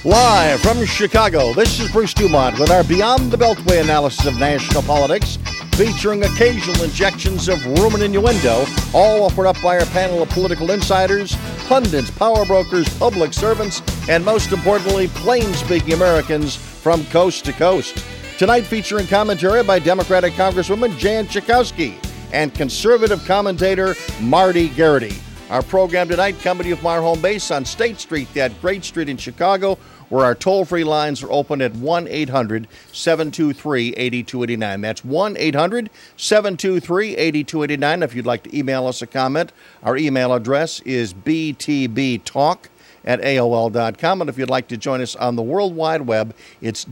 Live from Chicago, this is Bruce Dumont with our Beyond the Beltway analysis of national politics, featuring occasional injections of rumor and innuendo, all offered up by our panel of political insiders, pundits, power brokers, public servants, and most importantly, plain-speaking Americans from coast to coast. Tonight featuring commentary by Democratic Congresswoman Jan Schakowsky and conservative commentator Marty Garrity. Our program tonight coming to you from our home base on State Street, that great street in Chicago, where our toll-free lines are open at 1-800-723-8289. That's 1-800-723-8289. If you'd like to email us a comment, our email address is btbtalk@aol.com. And if you'd like to join us on the World Wide Web, it's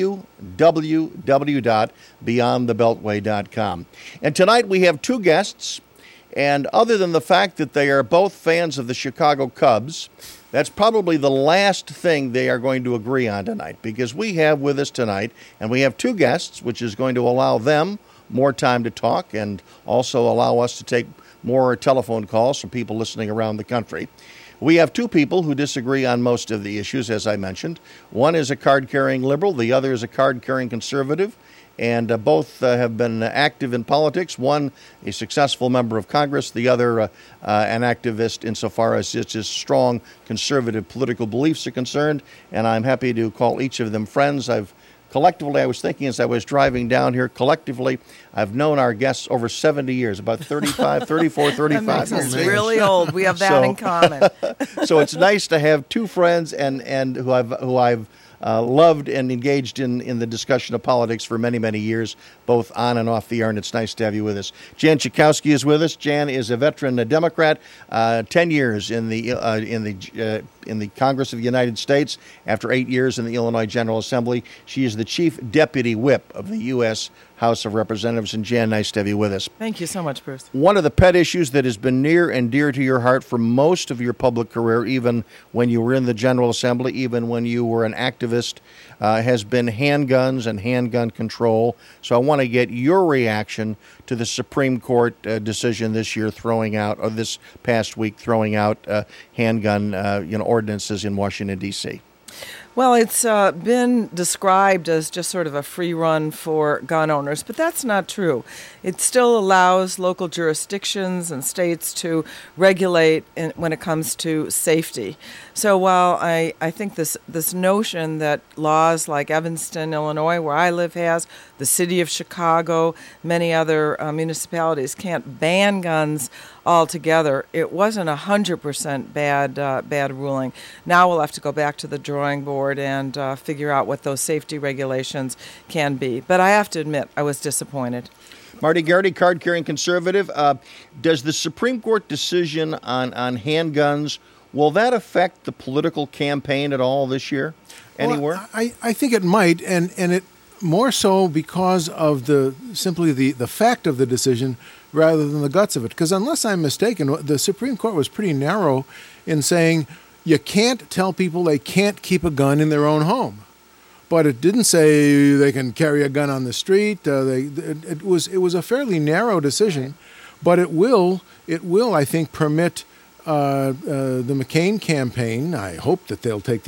www.beyondthebeltway.com. And tonight we have two guests. And other than the fact that they are both fans of the Chicago Cubs, that's probably the last thing they are going to agree on tonight, because we have with us tonight, and we have two guests, which is going to allow them more time to talk and also allow us to take more telephone calls from people listening around the country. We have two people who disagree on most of the issues, as I mentioned. One is a card-carrying liberal. The other is a card-carrying conservative. And both have been active in politics. One, a successful member of Congress. The other, an activist insofar as his strong conservative political beliefs are concerned. And I'm happy to call each of them friends. I was thinking as I was driving down here, collectively, I've known our guests over 70 years, about 35 that makes us really old. We have that in common. So it's nice to have two friends and who I've loved and engaged in the discussion of politics for many, many years, both on and off the air, and it's nice to have you with us. Jan Schakowsky is with us. Jan is a veteran Democrat, 10 years in the Congress of the United States. After 8 years in the Illinois General Assembly, she is the chief deputy whip of the U.S. House of Representatives. And Jan, nice to have you with us. Thank you so much, Bruce. One of the pet issues that has been near and dear to your heart for most of your public career, even when you were in the General Assembly, even when you were an activist, has been handguns and handgun control. So I want to get your reaction to the Supreme Court decision this past week, throwing out handgun ordinances in Washington, D.C. Well, it's been described as just sort of a free run for gun owners, but that's not true. It still allows local jurisdictions and states to regulate when it comes to safety. So while I think this notion that laws like Evanston, Illinois, where I live, has, the city of Chicago, many other municipalities can't ban guns altogether, it wasn't 100% bad ruling. Now we'll have to go back to the drawing board and figure out what those safety regulations can be. But I have to admit, I was disappointed. Marty Garrity, card-carrying conservative. Does the Supreme Court decision on handguns, will that affect the political campaign at all this year, anywhere? Well, I think it might, and it more so because of the fact of the decision rather than the guts of it. Because unless I'm mistaken, the Supreme Court was pretty narrow in saying you can't tell people they can't keep a gun in their own home. But it didn't say they can carry a gun on the street. It was a fairly narrow decision, but it will I think permit the McCain campaign. I hope that they'll take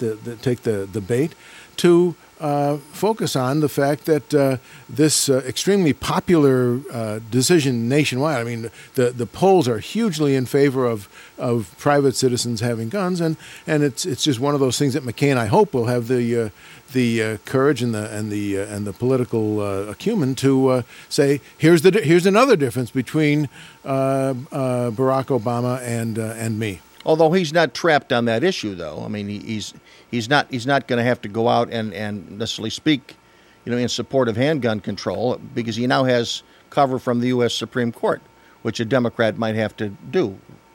the bait to focus on the fact that this extremely popular decision nationwide. I mean, the polls are hugely in favor of private citizens having guns, and it's just one of those things that McCain, I hope, will have the courage and the political acumen to say here's another difference between Barack Obama and me. Although he's not trapped on that issue, though. I mean, he's not going to have to go out and necessarily speak, in support of handgun control, because he now has cover from the U.S. Supreme Court, which a Democrat might have to do.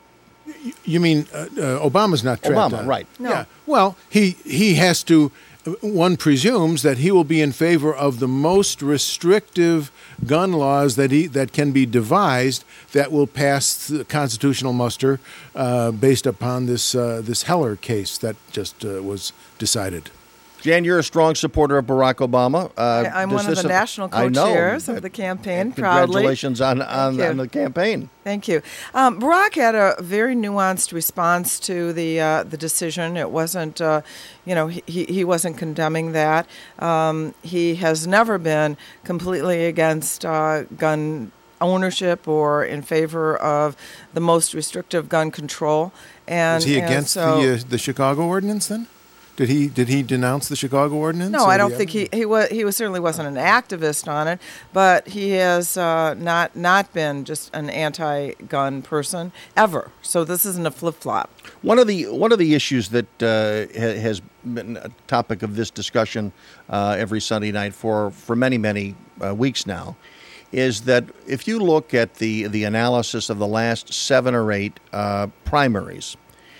You mean Obama's not trapped? Obama, right? No. Yeah. Well, he has to. One presumes that he will be in favor of the most restrictive gun laws that can be devised that will pass the constitutional muster based upon this Heller case that just was decided. Jan, you're a strong supporter of Barack Obama. I'm one of the national co-chairs of the campaign, proudly. Congratulations on the campaign. Thank you. Barack had a very nuanced response to the decision. It wasn't, he wasn't condemning that. He has never been completely against gun ownership or in favor of the most restrictive gun control. And is he against the Chicago ordinance then? Did he denounce the Chicago ordinance? No, I don't think he was. He certainly wasn't an activist on it, but he has not been just an anti-gun person ever. So this isn't a flip-flop. One of the issues that has been a topic of this discussion every Sunday night for many weeks now is that if you look at the analysis of the last 7 or 8 primaries.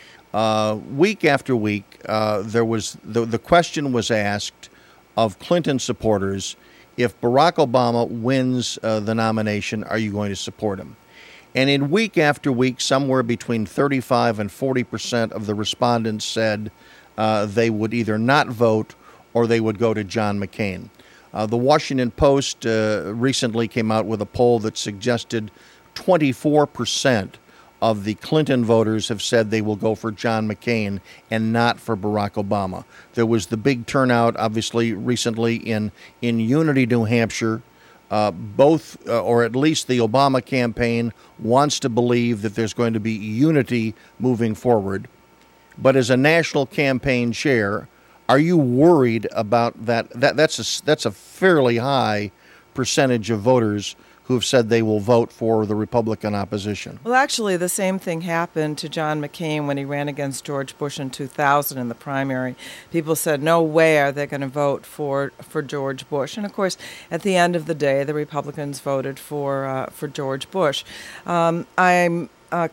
Week after week, there was the question was asked of Clinton supporters: if Barack Obama wins the nomination, are you going to support him? And in week after week, somewhere between 35 and 40% of the respondents said they would either not vote or they would go to John McCain. The Washington Post recently came out with a poll that suggested 24% of the Clinton voters have said they will go for John McCain and not for Barack Obama. There was the big turnout, obviously, recently in Unity, New Hampshire. Both, or at least the Obama campaign, wants to believe that there's going to be unity moving forward. But as a national campaign chair, are you worried about that? That's a fairly high percentage of voters who have said they will vote for the Republican opposition. Well, actually, the same thing happened to John McCain when he ran against George Bush in 2000 in the primary. People said, no way are they going to vote for George Bush. And, of course, at the end of the day, the Republicans voted for George Bush. There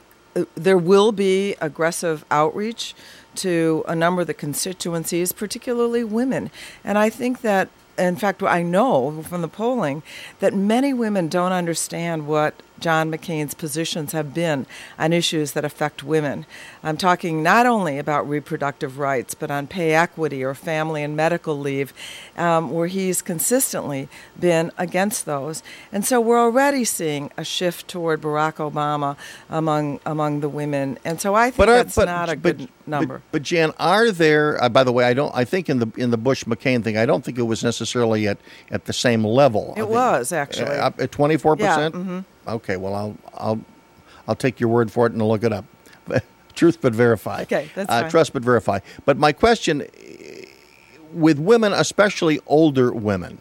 will be aggressive outreach to a number of the constituencies, particularly women. And I think that, in fact, I know from the polling that many women don't understand what John McCain's positions have been on issues that affect women. I'm talking not only about reproductive rights, but on pay equity or family and medical leave, where he's consistently been against those. And so we're already seeing a shift toward Barack Obama among the women. And so I think that's not a good number. But Jan, are there? By the way, I think in the Bush McCain thing, I don't think it was necessarily at the same level. It was actually at 24%. Yeah. Mm-hmm. Okay, well, I'll take your word for it and look it up. Truth but verify. Okay, that's fine. Trust but verify. But my question, with women, especially older women,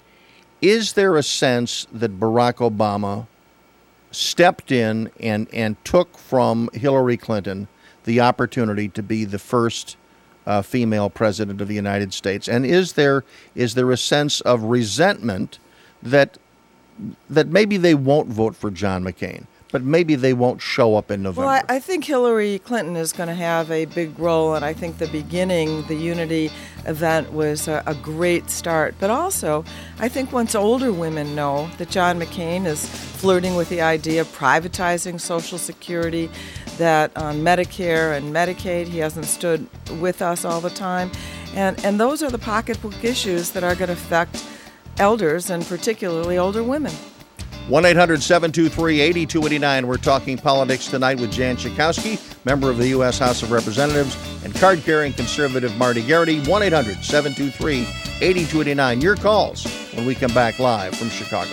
is there a sense that Barack Obama stepped in and took from Hillary Clinton the opportunity to be the first female president of the United States? And is there a sense of resentment that maybe they won't vote for John McCain, but maybe they won't show up in November? Well, I think Hillary Clinton is going to have a big role, and I think the Unity event was a great start. But also, I think once older women know that John McCain is flirting with the idea of privatizing Social Security, that on Medicare and Medicaid he hasn't stood with us all the time, and those are the pocketbook issues that are going to affect elders, and particularly older women. 1-800-723-8289. We're talking politics tonight with Jan Schakowsky, member of the U.S. House of Representatives, and card-carrying conservative Marty Garrity. 1-800-723-8289. Your calls when we come back live from Chicago.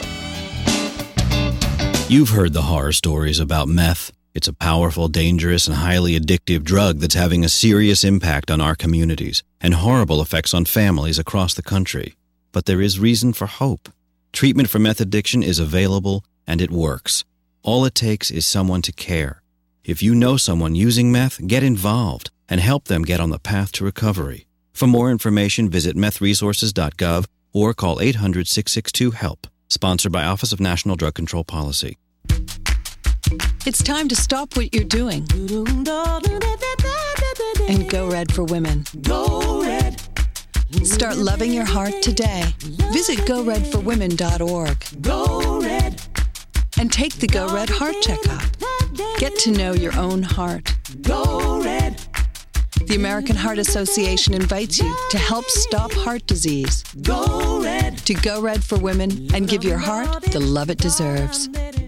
You've heard the horror stories about meth. It's a powerful, dangerous, and highly addictive drug that's having a serious impact on our communities and horrible effects on families across the country. But there is reason for hope. Treatment for meth addiction is available, and it works. All it takes is someone to care. If you know someone using meth, get involved and help them get on the path to recovery. For more information, visit methresources.gov or call 800-662-HELP. Sponsored by Office of National Drug Control Policy. It's time to stop what you're doing and go red for women. Go red. Start loving your heart today. Visit GoRedForWomen.org. Go Red. And take the Go Red Heart Checkup. Get to know your own heart. Go Red. The American Heart Association invites you to help stop heart disease. Go Red. To Go Red for Women and give your heart the love it deserves.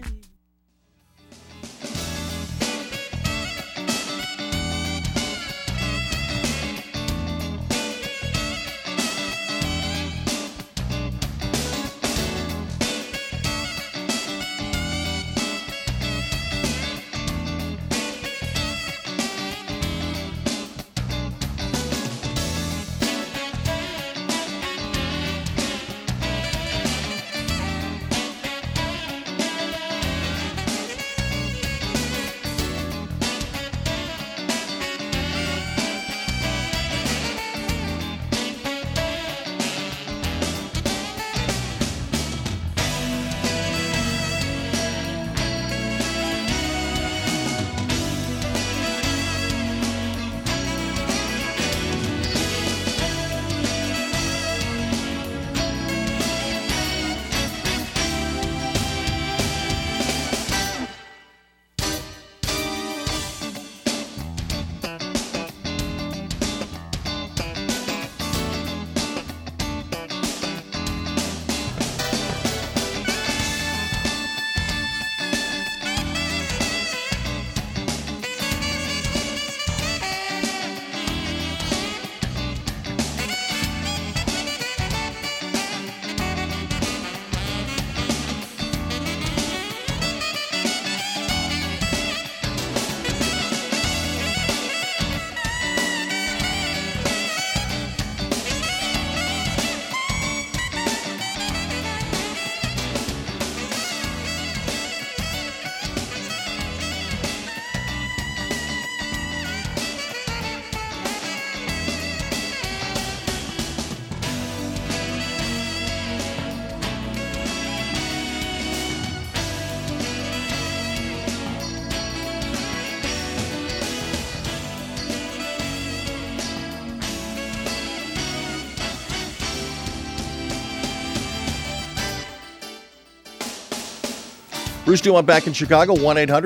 Bruce Dumont back in Chicago.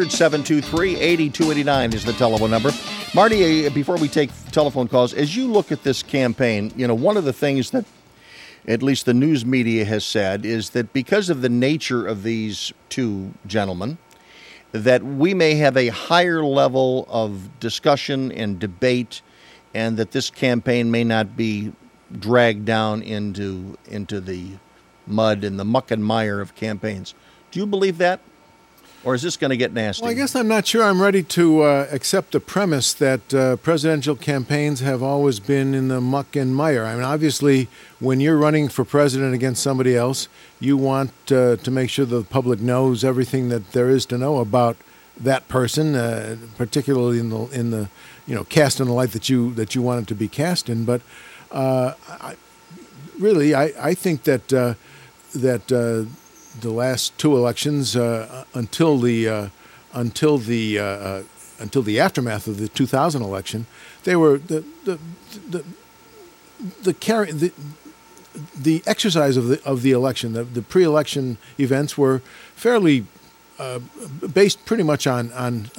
1-800-723-8289 is the telephone number. Marty, before we take telephone calls, as you look at this campaign, one of the things that at least the news media has said is that because of the nature of these two gentlemen, that we may have a higher level of discussion and debate, and that this campaign may not be dragged down into the mud and the muck and mire of campaigns. Do you believe that? Or is this going to get nasty? Well, I guess I'm not sure I'm ready to accept the premise that presidential campaigns have always been in the muck and mire. I mean, obviously, when you're running for president against somebody else, you want to make sure the public knows everything that there is to know about that person, particularly in the cast in the light that you want it to be cast in. But I think that the last two elections, until the aftermath of the 2000 election, they were the exercise of the election. The pre-election events were fairly based pretty much on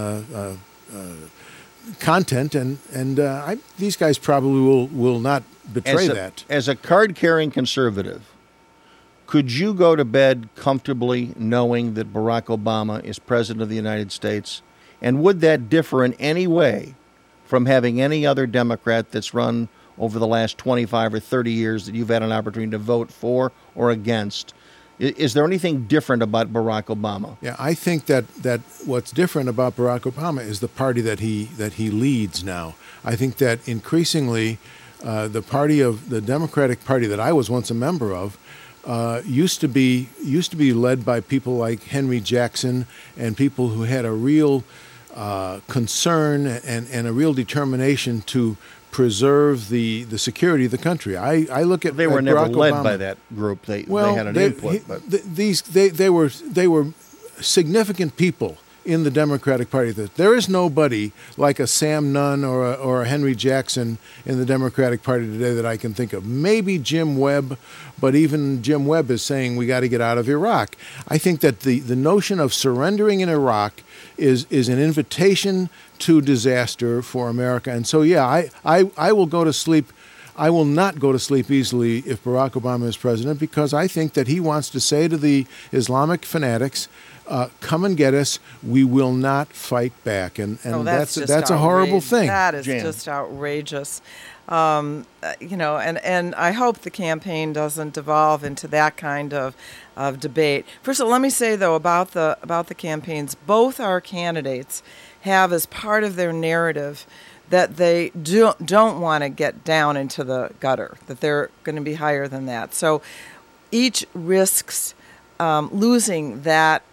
content, and these guys probably will not betray that. As a card-carrying conservative, could you go to bed comfortably knowing that Barack Obama is president of the United States? And would that differ in any way from having any other Democrat that's run over the last 25 or 30 years that you've had an opportunity to vote for or against? Is there anything different about Barack Obama? Yeah, I think that what's different about Barack Obama is the party that he leads now. I think that increasingly the Democratic Party that I was once a member of used to be led by people like Henry Jackson and people who had a real concern and a real determination to preserve the security of the country. I look at they were never Barack led Obama. by that group. They had an input. But they were significant people in the Democratic Party. There is nobody like a Sam Nunn or a Henry Jackson in the Democratic Party today that I can think of. Maybe Jim Webb, but even Jim Webb is saying we got to get out of Iraq. I think that the notion of surrendering in Iraq is an invitation to disaster for America. And so, yeah, I will go to sleep. I will not go to sleep easily if Barack Obama is president, because I think that he wants to say to the Islamic fanatics, come and get us. We will not fight back. And that's a horrible thing. That is just outrageous. And I hope the campaign doesn't devolve into that kind of debate. First of all, let me say, though, about the campaigns, both our candidates have as part of their narrative that they don't want to get down into the gutter, that they're going to be higher than that. So each risks losing that,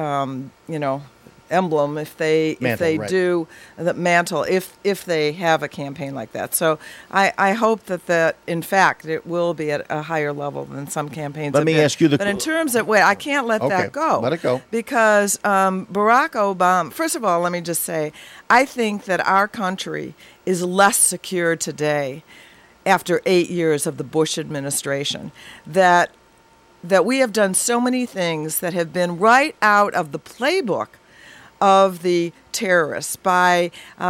emblem if they do the mantle, if they have a campaign like that. So I hope that in fact it will be at a higher level than some campaigns. Let me ask you but in terms of I can't let that go. Let it go, because Barack Obama. First of all, let me just say, I think that our country is less secure today after 8 years of the Bush administration. That we have done so many things that have been right out of the playbook of the terrorists by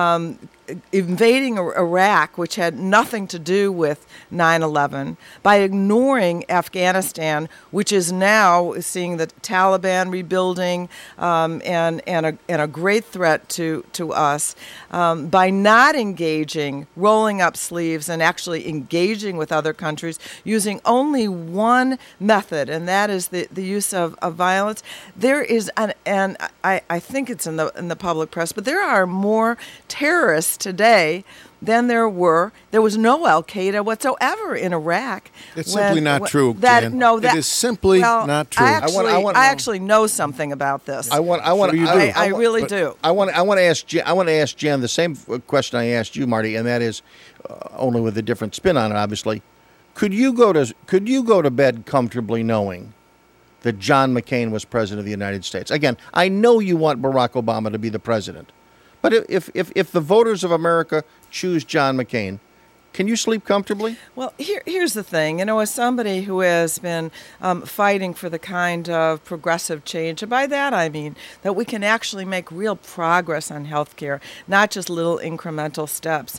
invading Iraq, which had nothing to do with 9/11, by ignoring Afghanistan, which is now seeing the Taliban rebuilding and a great threat to us, by not engaging, rolling up sleeves, and actually engaging with other countries using only one method, and that is the use of violence. There is, and I think it's in the public press, but there are more terrorists today than there were. There was no Al-Qaeda whatsoever in Iraq. It's simply not true, Jan. It is simply not true. I actually know something about this. I really do. I want to ask Jan the same question I asked you, Marty, and that is only with a different spin on it, obviously. Could you go to bed comfortably knowing that John McCain was president of the United States? Again, I know you want Barack Obama to be the president, but if the voters of America choose John McCain, can you sleep comfortably? Well, here's the thing. As somebody who has been fighting for the kind of progressive change, and by that I mean that we can actually make real progress on health care, not just little incremental steps,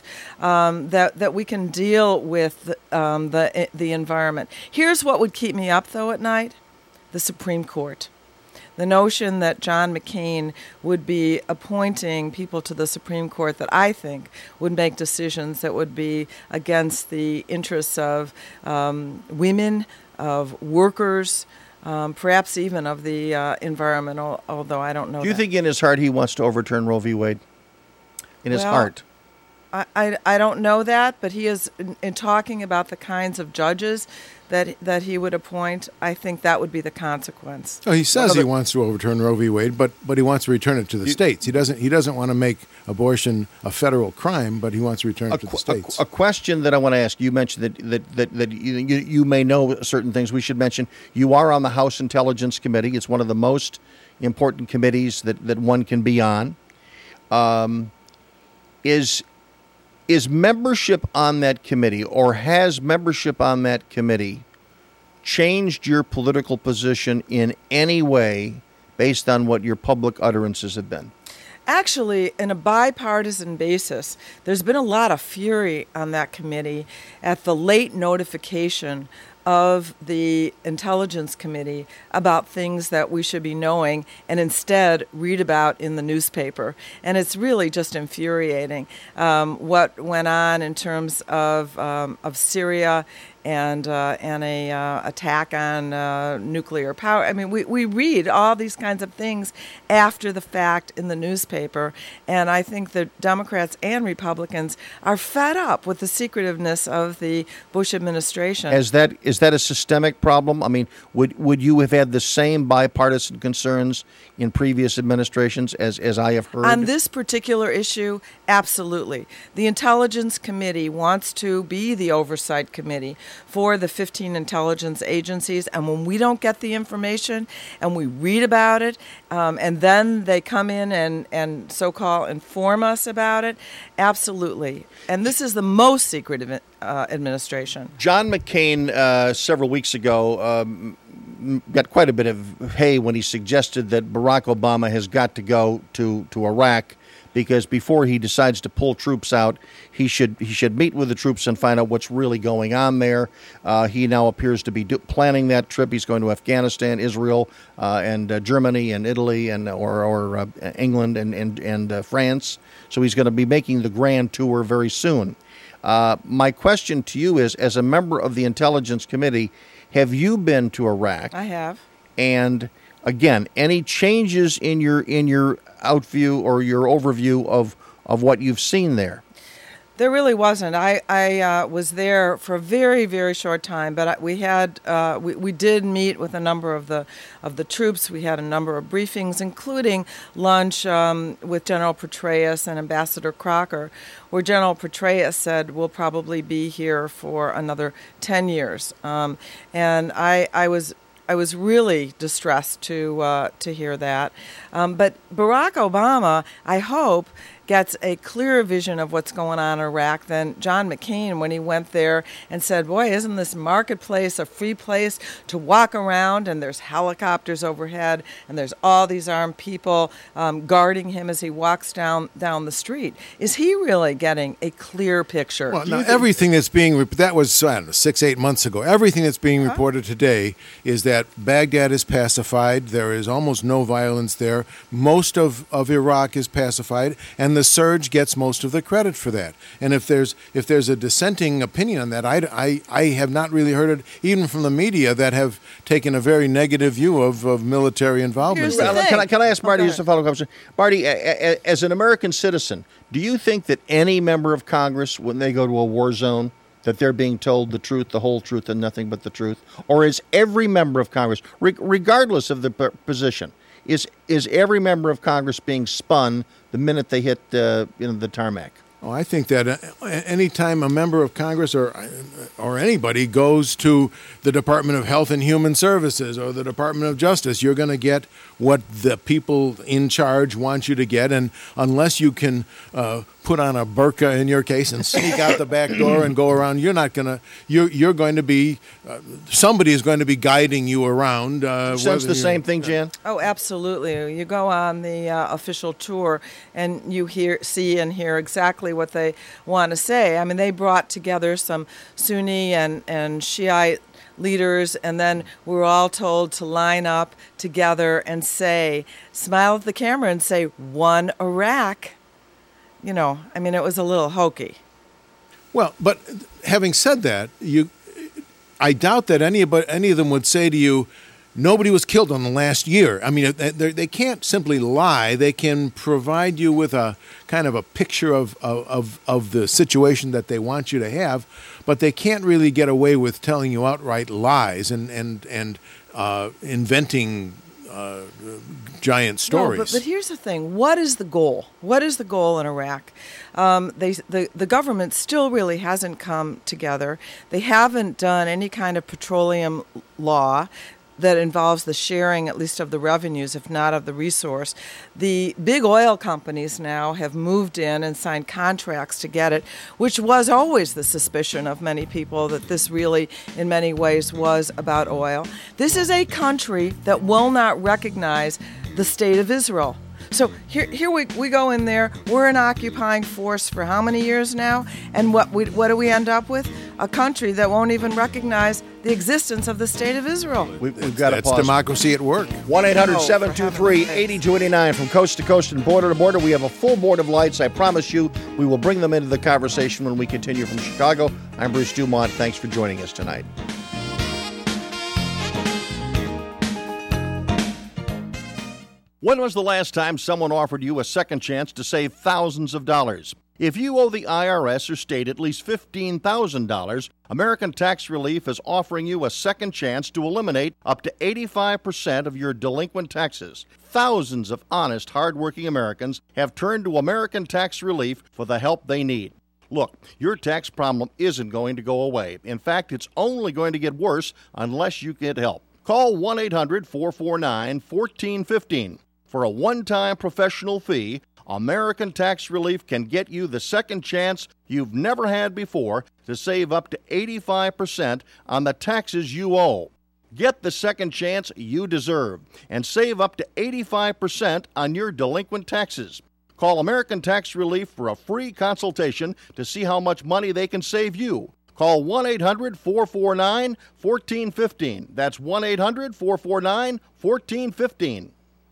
that we can deal with the environment. Here's what would keep me up, though, at night: the Supreme Court. The notion that John McCain would be appointing people to the Supreme Court that I think would make decisions that would be against the interests of women, of workers, perhaps even of the environment, although I don't know. Do you think in his heart he wants to overturn Roe v. Wade? In his heart? I don't know that, but he is in talking about the kinds of judges that he would appoint. I think that would be the consequence. Oh, he says he wants to overturn Roe v. Wade, but he wants to return it to the states. He doesn't want to make abortion a federal crime, but he wants to return it to the states. A question that I want to ask: you mentioned that you may know certain things. We should mention you are on the House Intelligence Committee. It's one of the most important committees that one can be on. Is membership on that committee, or has membership on that committee changed your political position in any way based on what your public utterances have been? Actually, in a bipartisan basis, there's been a lot of fury on that committee at the late notification of the Intelligence Committee about things that we should be knowing and instead read about in the newspaper. And it's really just infuriating what went on in terms of Syria and a attack on nuclear power. I mean, we read all these kinds of things after the fact in the newspaper, and I think that Democrats and Republicans are fed up with the secretiveness of the Bush administration. Is that a systemic problem? I mean, would you have had the same bipartisan concerns in previous administrations as I have heard? On this particular issue, absolutely. The Intelligence Committee wants to be the oversight committee for the 15 intelligence agencies. And when we don't get the information and we read about it, and then they come in and so-called inform us about it, absolutely. And this is the most secretive administration. John McCain, several weeks ago, got quite a bit of hay when he suggested that Barack Obama has got to go to Iraq, because before he decides to pull troops out, he should meet with the troops and find out what's really going on there. He now appears to be planning that trip. He's going to Afghanistan, Israel, and Germany and Italy and or England and France. So he's going to be making the grand tour very soon. My question to you is, as a member of the Intelligence Committee, have you been to Iraq? I have. And again, any changes in your outview or your overview of what you've seen there? There really wasn't. I was there for a very, very short time, but we did meet with a number of the troops. We had a number of briefings, including lunch with General Petraeus and Ambassador Crocker, where General Petraeus said we'll probably be here for another 10 years. And I was really distressed to hear that. But Barack Obama, I hope, gets a clearer vision of what's going on in Iraq than John McCain when he went there and said, boy, isn't this marketplace a free place to walk around, and there's helicopters overhead and there's all these armed people guarding him as he walks down the street. Is he really getting a clear picture? Well, now, everything that's being, that was 6-8 months ago, everything that's being reported today is that Baghdad is pacified, there is almost no violence there, most of Iraq is pacified, and the surge gets most of the credit for that. And if there's a dissenting opinion on that, I have not really heard it, even from the media, that have taken a very negative view of military involvement. Can I ask Marty just a follow-up question? Marty, as an American citizen, do you think that any member of Congress, when they go to a war zone, that they're being told the truth, the whole truth, and nothing but the truth? Or is every member of Congress, regardless of the position, is every member of Congress being spun the minute they hit the tarmac? Oh, I think that any time a member of Congress or anybody goes to the Department of Health and Human Services or the Department of Justice, you're going to get what the people in charge want you to get, and unless you can put on a burqa in your case and sneak out the back door and go around, you're going to be somebody is going to be guiding you around. Sense the same thing, Jan? Oh, absolutely. You go on the official tour and you see and hear exactly what they want to say. I mean, they brought together some Sunni and Shiite leaders, and then we were all told to line up together and smile at the camera and say, "One Iraq." I mean, it was a little hokey. Well, but having said that, I doubt that any of them would say to you, nobody was killed in the last year. I mean, they can't simply lie. They can provide you with a kind of a picture of the situation that they want you to have, but they can't really get away with telling you outright lies and inventing giant stories. No, but here's the thing. What is the goal? What is the goal in Iraq? The government still really hasn't come together. They haven't done any kind of petroleum law that involves the sharing, at least of the revenues, if not of the resource. The big oil companies now have moved in and signed contracts to get it, which was always the suspicion of many people, that this really, in many ways, was about oil. This is a country that will not recognize the State of Israel. So here we go in there. We're an occupying force for how many years now? And what do we end up with? A country that won't even recognize the existence of the State of Israel. We've got to pause. That's democracy at work. 1-800-723-8289 from coast to coast and border to border. We have a full board of lights. I promise you we will bring them into the conversation when we continue from Chicago. I'm Bruce Dumont. Thanks for joining us tonight. When was the last time someone offered you a second chance to save thousands of dollars? If you owe the IRS or state at least $15,000, American Tax Relief is offering you a second chance to eliminate up to 85% of your delinquent taxes. Thousands of honest, hardworking Americans have turned to American Tax Relief for the help they need. Look, your tax problem isn't going to go away. In fact, it's only going to get worse unless you get help. Call 1-800-449-1415. For a one-time professional fee, American Tax Relief can get you the second chance you've never had before to save up to 85% on the taxes you owe. Get the second chance you deserve and save up to 85% on your delinquent taxes. Call American Tax Relief for a free consultation to see how much money they can save you. Call 1-800-449-1415. That's 1-800-449-1415.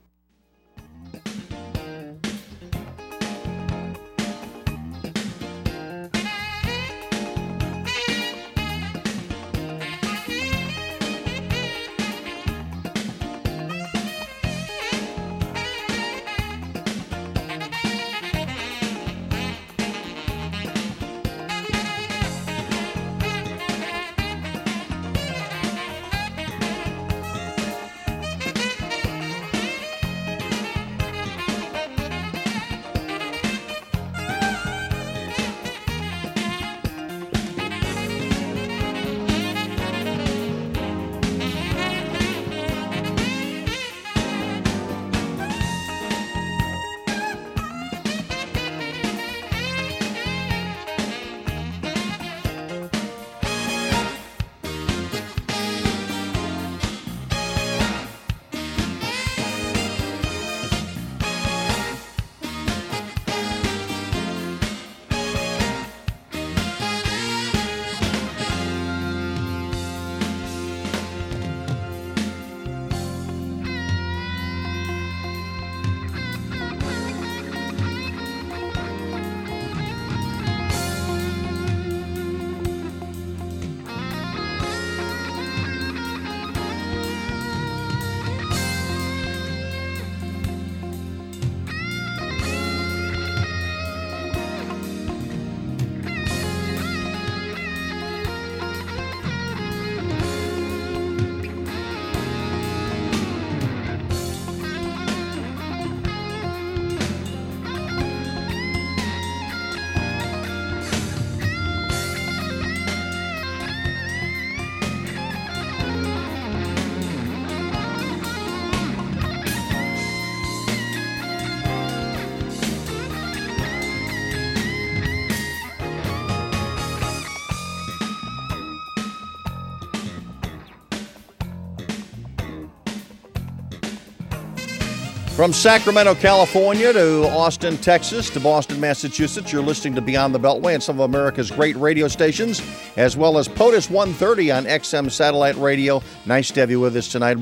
From Sacramento, California to Austin, Texas to Boston, Massachusetts, you're listening to Beyond the Beltway and some of America's great radio stations, as well as POTUS 130 on XM satellite radio. Nice to have you with us tonight,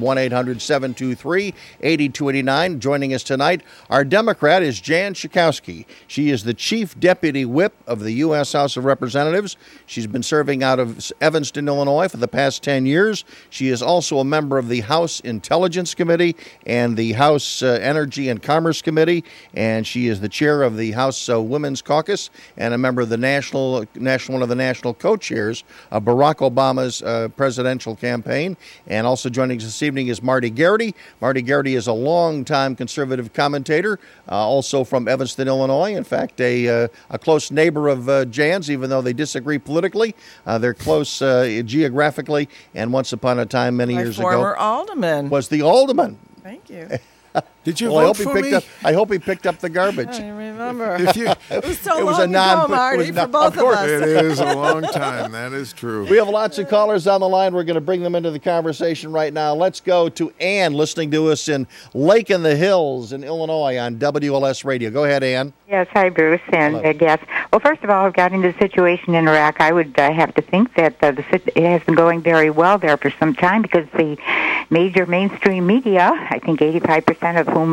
1-800-723-8289. Joining us tonight, our Democrat is Jan Schakowsky. She is the Chief Deputy Whip of the U.S. House of Representatives. She's been serving out of Evanston, Illinois for the past 10 years. She is also a member of the House Intelligence Committee and the House Energy and Commerce Committee, and she is the chair of the House Women's Caucus and a member of the one of the national co-chairs of Barack Obama's presidential campaign. And also joining us this evening is Marty Garrity. Marty Garrity is a longtime conservative commentator, also from Evanston, Illinois. In fact, a close neighbor of Jan's, even though they disagree politically. They're close geographically, and once upon a time, many years ago, former alderman. Was the alderman. Thank you. Did you vote for me? I hope he picked up the garbage. I remember. If you, It was so It was long a non- ago, Marty, it was for not- both of course. us. it is a long time. That is true. We have lots of callers on the line. We're going to bring them into the conversation right now. Let's go to Ann, listening to us in Lake in the Hills in Illinois on WLS Radio. Go ahead, Ann. Yes, hi, Bruce, and Hello. yes. Well, first of all, regarding the situation in Iraq, I would have to think that it has been going very well there for some time because the major mainstream media, I think 85% of whom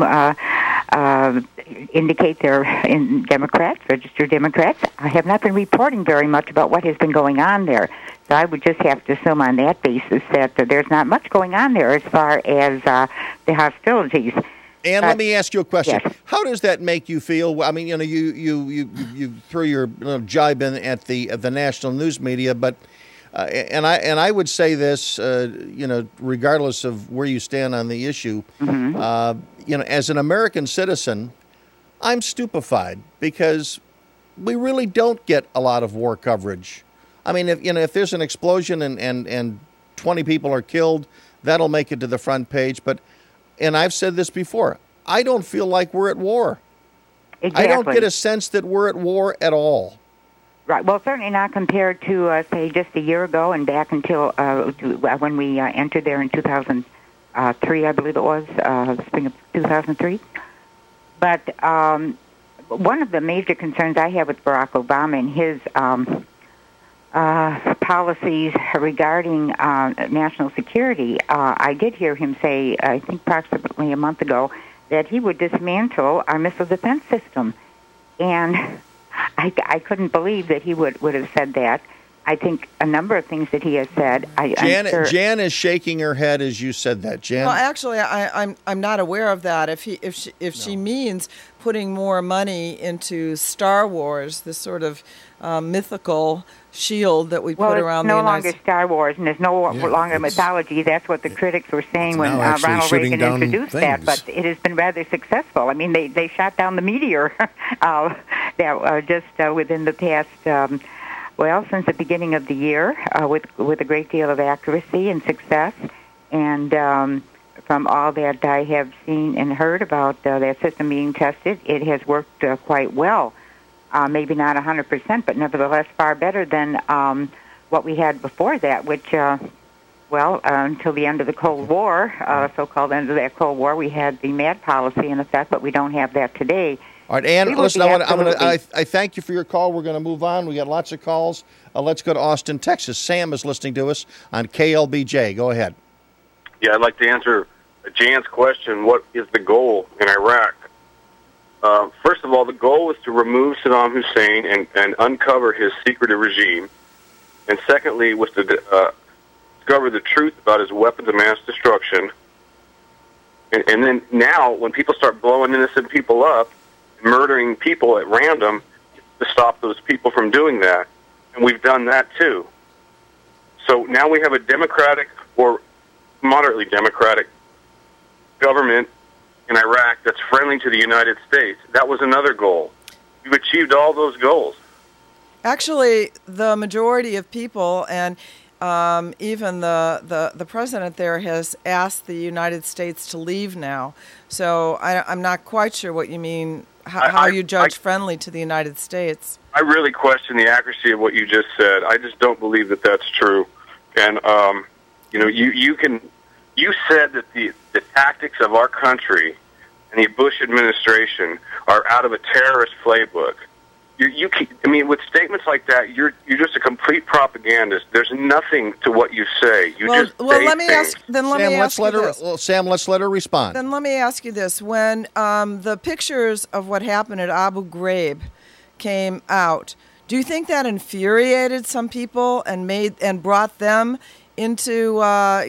indicate they're Democrats, registered Democrats, have not been reporting very much about what has been going on there. So I would just have to assume on that basis that there's not much going on there as far as the hostilities. And let me ask you a question. Yes. How does that make you feel? I mean, you threw your jibe in at the national news media, but and I would say this, regardless of where you stand on the issue, as an American citizen, I'm stupefied because we really don't get a lot of war coverage. I mean, if there's an explosion and 20 people are killed, that'll make it to the front page. But, and I've said this before, I don't feel like we're at war. Exactly. I don't get a sense that we're at war at all. Right. Well, certainly not compared to, say, just a year ago and back until when we entered there in 2003, I believe it was, spring of 2003. But one of the major concerns I have with Barack Obama and his policies regarding national security, I did hear him say, I think approximately a month ago, that he would dismantle our missile defense system. And I couldn't believe that he would have said that. I think a number of things that he has said. Jan is shaking her head as you said that. Jan? Well, actually, I'm not aware of that. If she means putting more money into Star Wars, this sort of mythical shield that we put around the United States. It's no longer Star Wars, and there's no longer mythology. That's what the critics were saying when Ronald Reagan introduced that. But it has been rather successful. I mean, they shot down the meteor that just within the past. Since the beginning of the year, with a great deal of accuracy and success, and from all that I have seen and heard about that system being tested, it has worked quite well. Maybe not 100%, but nevertheless far better than what we had before that, which, until the end of the Cold War, so-called end of that Cold War, we had the MAD policy in effect, but we don't have that today. All right, Ann, listen, I thank you for your call. We're going to move on. We got lots of calls. Let's go to Austin, Texas. Sam is listening to us on KLBJ. Go ahead. Yeah, I'd like to answer Jan's question, what is the goal in Iraq? First of all, the goal was to remove Saddam Hussein and uncover his secretive regime. And secondly, was to discover the truth about his weapons of mass destruction. And then now, when people start blowing innocent people up, murdering people at random, to stop those people from doing that. And we've done that too. So now we have a democratic or moderately democratic government in Iraq that's friendly to the United States. That was another goal. We've achieved all those goals. Actually, the majority of people and even the president there has asked the United States to leave now. So I'm not quite sure what you mean, how you judge friendly to the United States. I really question the accuracy of what you just said. I just don't believe that that's true. And, you said that the tactics of our country and the Bush administration are out of a terrorist playbook. With statements like that, you're just a complete propagandist. There's nothing to what you say. Let me ask you this. Sam, let's let her respond. Then let me ask you this: when the pictures of what happened at Abu Ghraib came out, do you think that infuriated some people and brought them into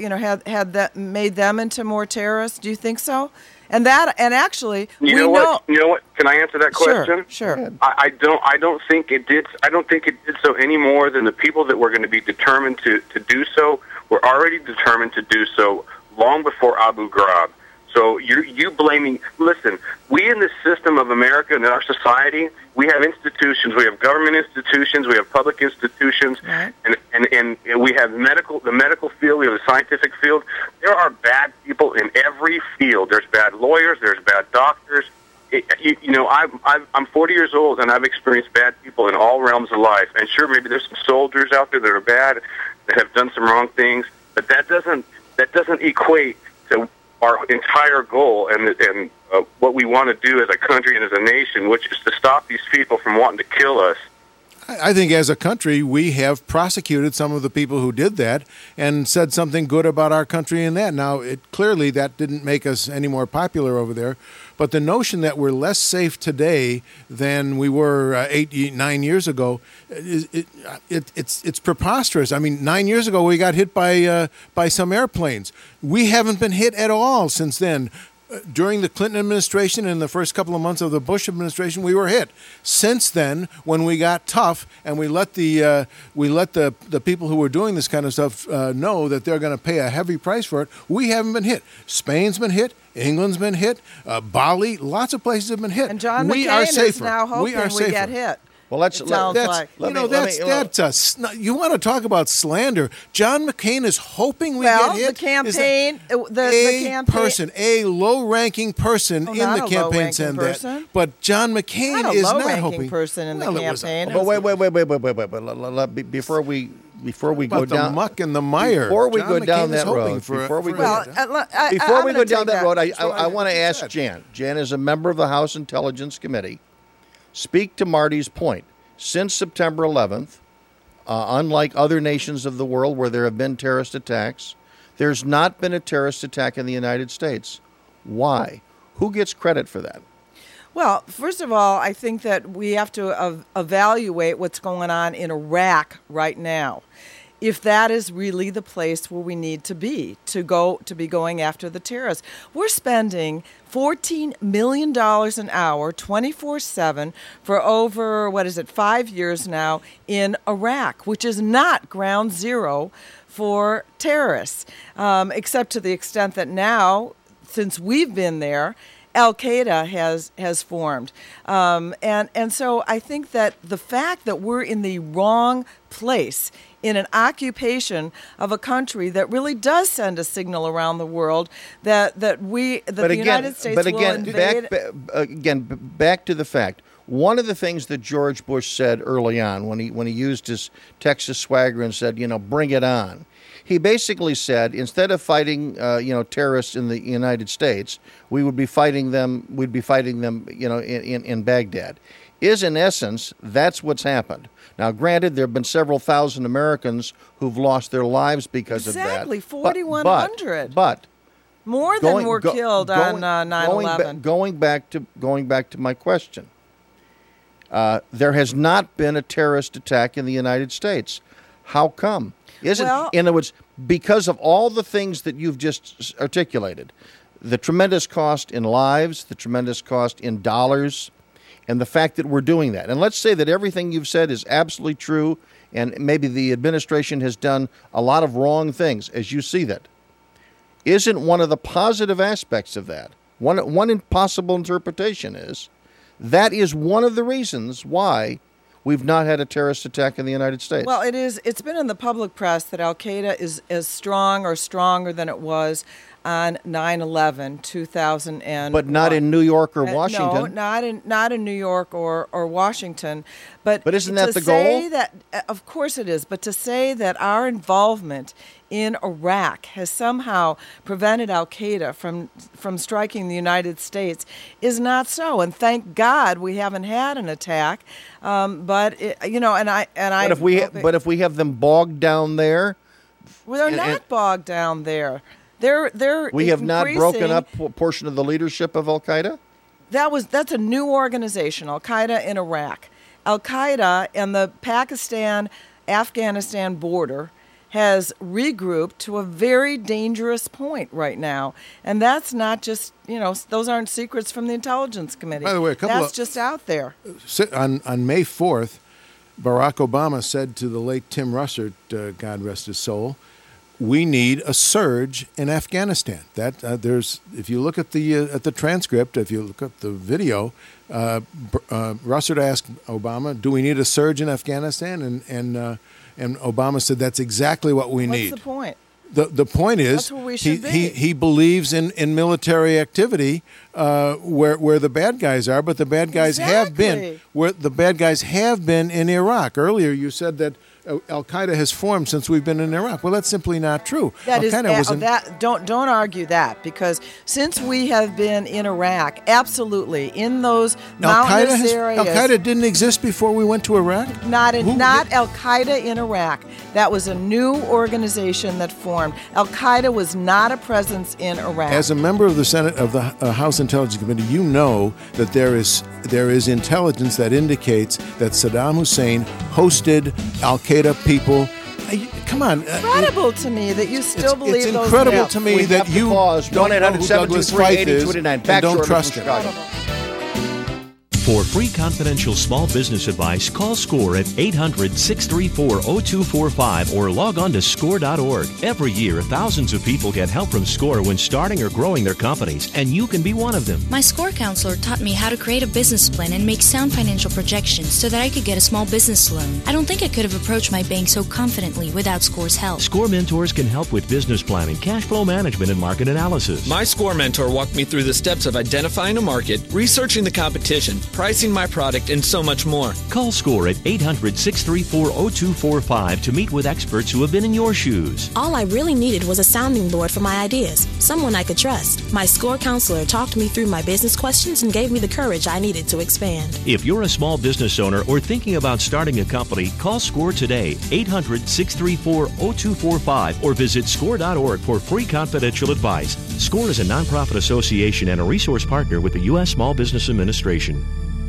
made them into more terrorists? Do you think so? And actually, you know what? Can I answer that question? Sure. I don't think it did. I don't think it did so any more than the people that were going to be determined to do so were already determined to do so long before Abu Ghraib. So you blaming? Listen, we in this system of America and in our society, we have institutions. We have government institutions. We have public institutions, right. and we have the medical field. We have the scientific field. There are bad people in every field. There's bad lawyers. There's bad doctors. I'm 40 years old, and I've experienced bad people in all realms of life. And sure, maybe there's some soldiers out there that are bad, that have done some wrong things, but that doesn't equate to our entire goal and what we want to do as a country and as a nation, which is to stop these people from wanting to kill us. I think as a country, we have prosecuted some of the people who did that and said something good about our country in that. Now, clearly that didn't make us any more popular over there, but the notion that we're less safe today than we were 9 years ago, it's preposterous. I mean, 9 years ago we got hit by some airplanes. We haven't been hit at all since then. During the Clinton administration and the first couple of months of the Bush administration, we were hit. Since then, when we got tough and we let the people who were doing this kind of stuff know that they're going to pay a heavy price for it, we haven't been hit. Spain's been hit. England's been hit. Bali, lots of places have been hit. And John we McCain are safer. is now hoping we get hit. Well, let's It sounds like. You want to talk about slander? John McCain is hoping we get hit. The campaign, a low-ranking person in the campaign said that. But John McCain is not hoping. Person in the campaign. But wait. Before we go down the muck and the mire. Before we go down that road. Before we go down that road, I want to ask Jan. Jan is a member of the House Intelligence Committee. Speak to Marty's point. Since September 11th, unlike other nations of the world where there have been terrorist attacks, there's not been a terrorist attack in the United States. Why? Who gets credit for that? Well, first of all, I think that we have to evaluate what's going on in Iraq right now. If that is really the place where we need to be going after the terrorists. We're spending $14 million an hour, 24/7, for over, 5 years now in Iraq, which is not ground zero for terrorists, except to the extent that now, since we've been there, Al-Qaeda has formed. And so I think that the fact that we're in the wrong place in an occupation of a country that really does send a signal around the world that the United States will invade. Back to the fact. One of the things that George Bush said early on when he used his Texas swagger and said, bring it on. He basically said, instead of fighting, terrorists in the United States, we'd be fighting them, in Baghdad. In essence, that's what's happened. Now, granted, there have been several thousand Americans who've lost their lives because of that. Exactly, 4,100. But more than were killed on 9/11. Going back to my question, there has not been a terrorist attack in the United States. How come? In other words, because of all the things that you've just articulated, the tremendous cost in lives, the tremendous cost in dollars, and the fact that we're doing that. And let's say that everything you've said is absolutely true, and maybe the administration has done a lot of wrong things, as you see that. Isn't one of the positive aspects of that, one possible interpretation is, that is one of the reasons why we've not had a terrorist attack in the United States. Well, it's been in the public press that Al-Qaeda is as strong or stronger than it was on 9/11, 2001. But not in New York or Washington. No, not in New York or Washington. But isn't that the goal? Of course it is. But to say that our involvement in Iraq has somehow prevented Al-Qaeda from striking the United States is not so. And thank God we haven't had an attack. But if we have them bogged down there, well, they're not bogged down there. We have not broken up a portion of the leadership of Al-Qaeda? That's a new organization, Al-Qaeda in Iraq. Al-Qaeda and the Pakistan-Afghanistan border has regrouped to a very dangerous point right now. And that's not just, those aren't secrets from the Intelligence Committee. By the way, that's just out there. On May 4th, Barack Obama said to the late Tim Russert, God rest his soul, we need a surge in Afghanistan. If you look at the transcript, if you look at the video, Russert asked Obama, "Do we need a surge in Afghanistan?" And Obama said, "That's exactly what we need." What's the point? The point is, that's where we should be. He believes in military activity where the bad guys are, but the bad guys have been in Iraq. Earlier, you said that Al-Qaeda has formed since we've been in Iraq. Well, that's simply not true. Don't argue that, because since we have been in Iraq, absolutely, in those mountainous areas. Al-Qaeda didn't exist before we went to Iraq? Not Al-Qaeda in Iraq. That was a new organization that formed. Al-Qaeda was not a presence in Iraq. As a member of the Senate of the House Intelligence Committee, you know that there is intelligence that indicates that Saddam Hussein hosted Al-Qaeda people. Come on. It's incredible to me that you still believe those. It's incredible to me that you don't know who Douglas Feith is and don't trust him. For free confidential small business advice, call SCORE at 800-634-0245 or log on to score.org. Every year, thousands of people get help from SCORE when starting or growing their companies, and you can be one of them. My SCORE counselor taught me how to create a business plan and make sound financial projections so that I could get a small business loan. I don't think I could have approached my bank so confidently without SCORE's help. SCORE mentors can help with business planning, cash flow management, and market analysis. My SCORE mentor walked me through the steps of identifying a market, researching the competition, pricing my product, and so much more. Call SCORE at 800-634-0245 to meet with experts who have been in your shoes. All I really needed was a sounding board for my ideas, someone I could trust. My SCORE counselor talked me through my business questions and gave me the courage I needed to expand. If you're a small business owner or thinking about starting a company, call SCORE today, 800-634-0245, or visit score.org for free confidential advice. SCORE is a nonprofit association and a resource partner with the U.S. Small Business Administration.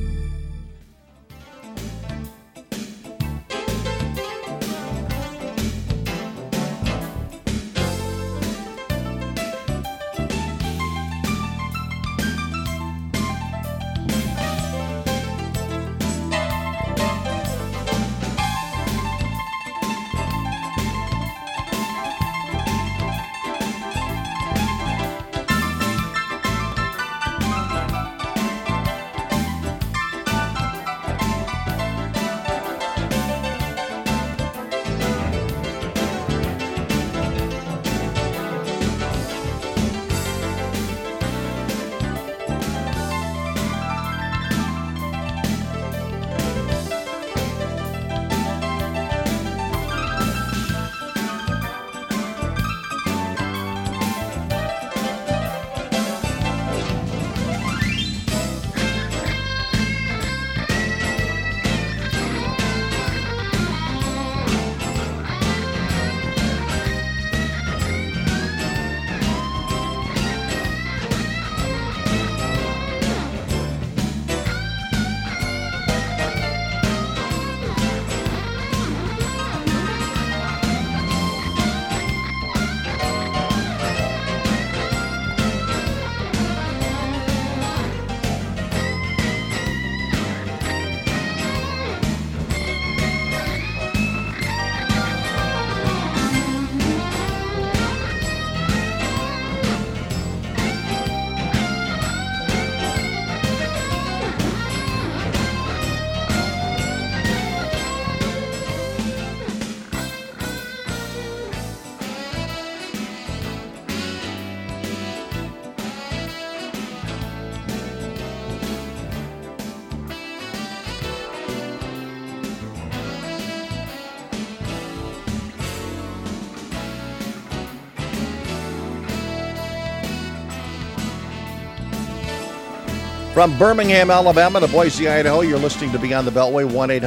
From Birmingham, Alabama to Boise, Idaho, you're listening to Beyond the Beltway,